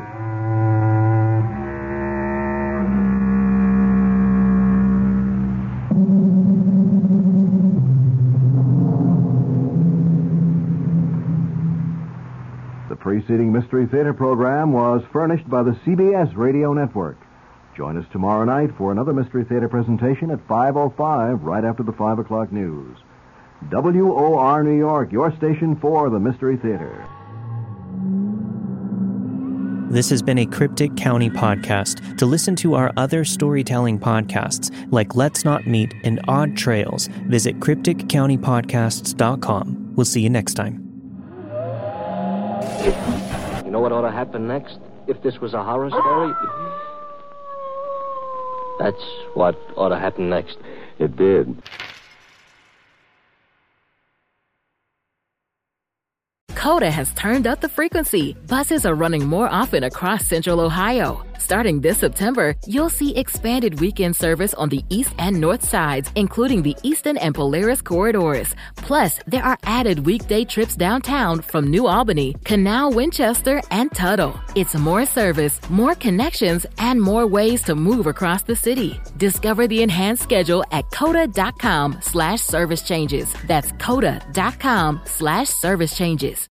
The preceding Mystery Theater program was furnished by the C B S Radio Network. Join us tomorrow night for another Mystery Theater presentation at five oh five, right after the five o'clock news. W O R New York, your station for the Mystery Theater. This has been a Cryptic County podcast. To listen to our other storytelling podcasts, like Let's Not Meet and Odd Trails, visit cryptic county podcasts dot com. We'll see you next time. You know what ought to happen next? If this was a horror story... That's what ought to happen next. It did. Coda has turned up the frequency. Buses are running more often across Central Ohio. Starting this September, you'll see expanded weekend service on the east and north sides, including the Eastern and Polaris corridors. Plus, there are added weekday trips downtown from New Albany, Canal, Winchester, and Tuttle. It's more service, more connections, and more ways to move across the city. Discover the enhanced schedule at coda.com slash service changes. That's coda.com slash service changes.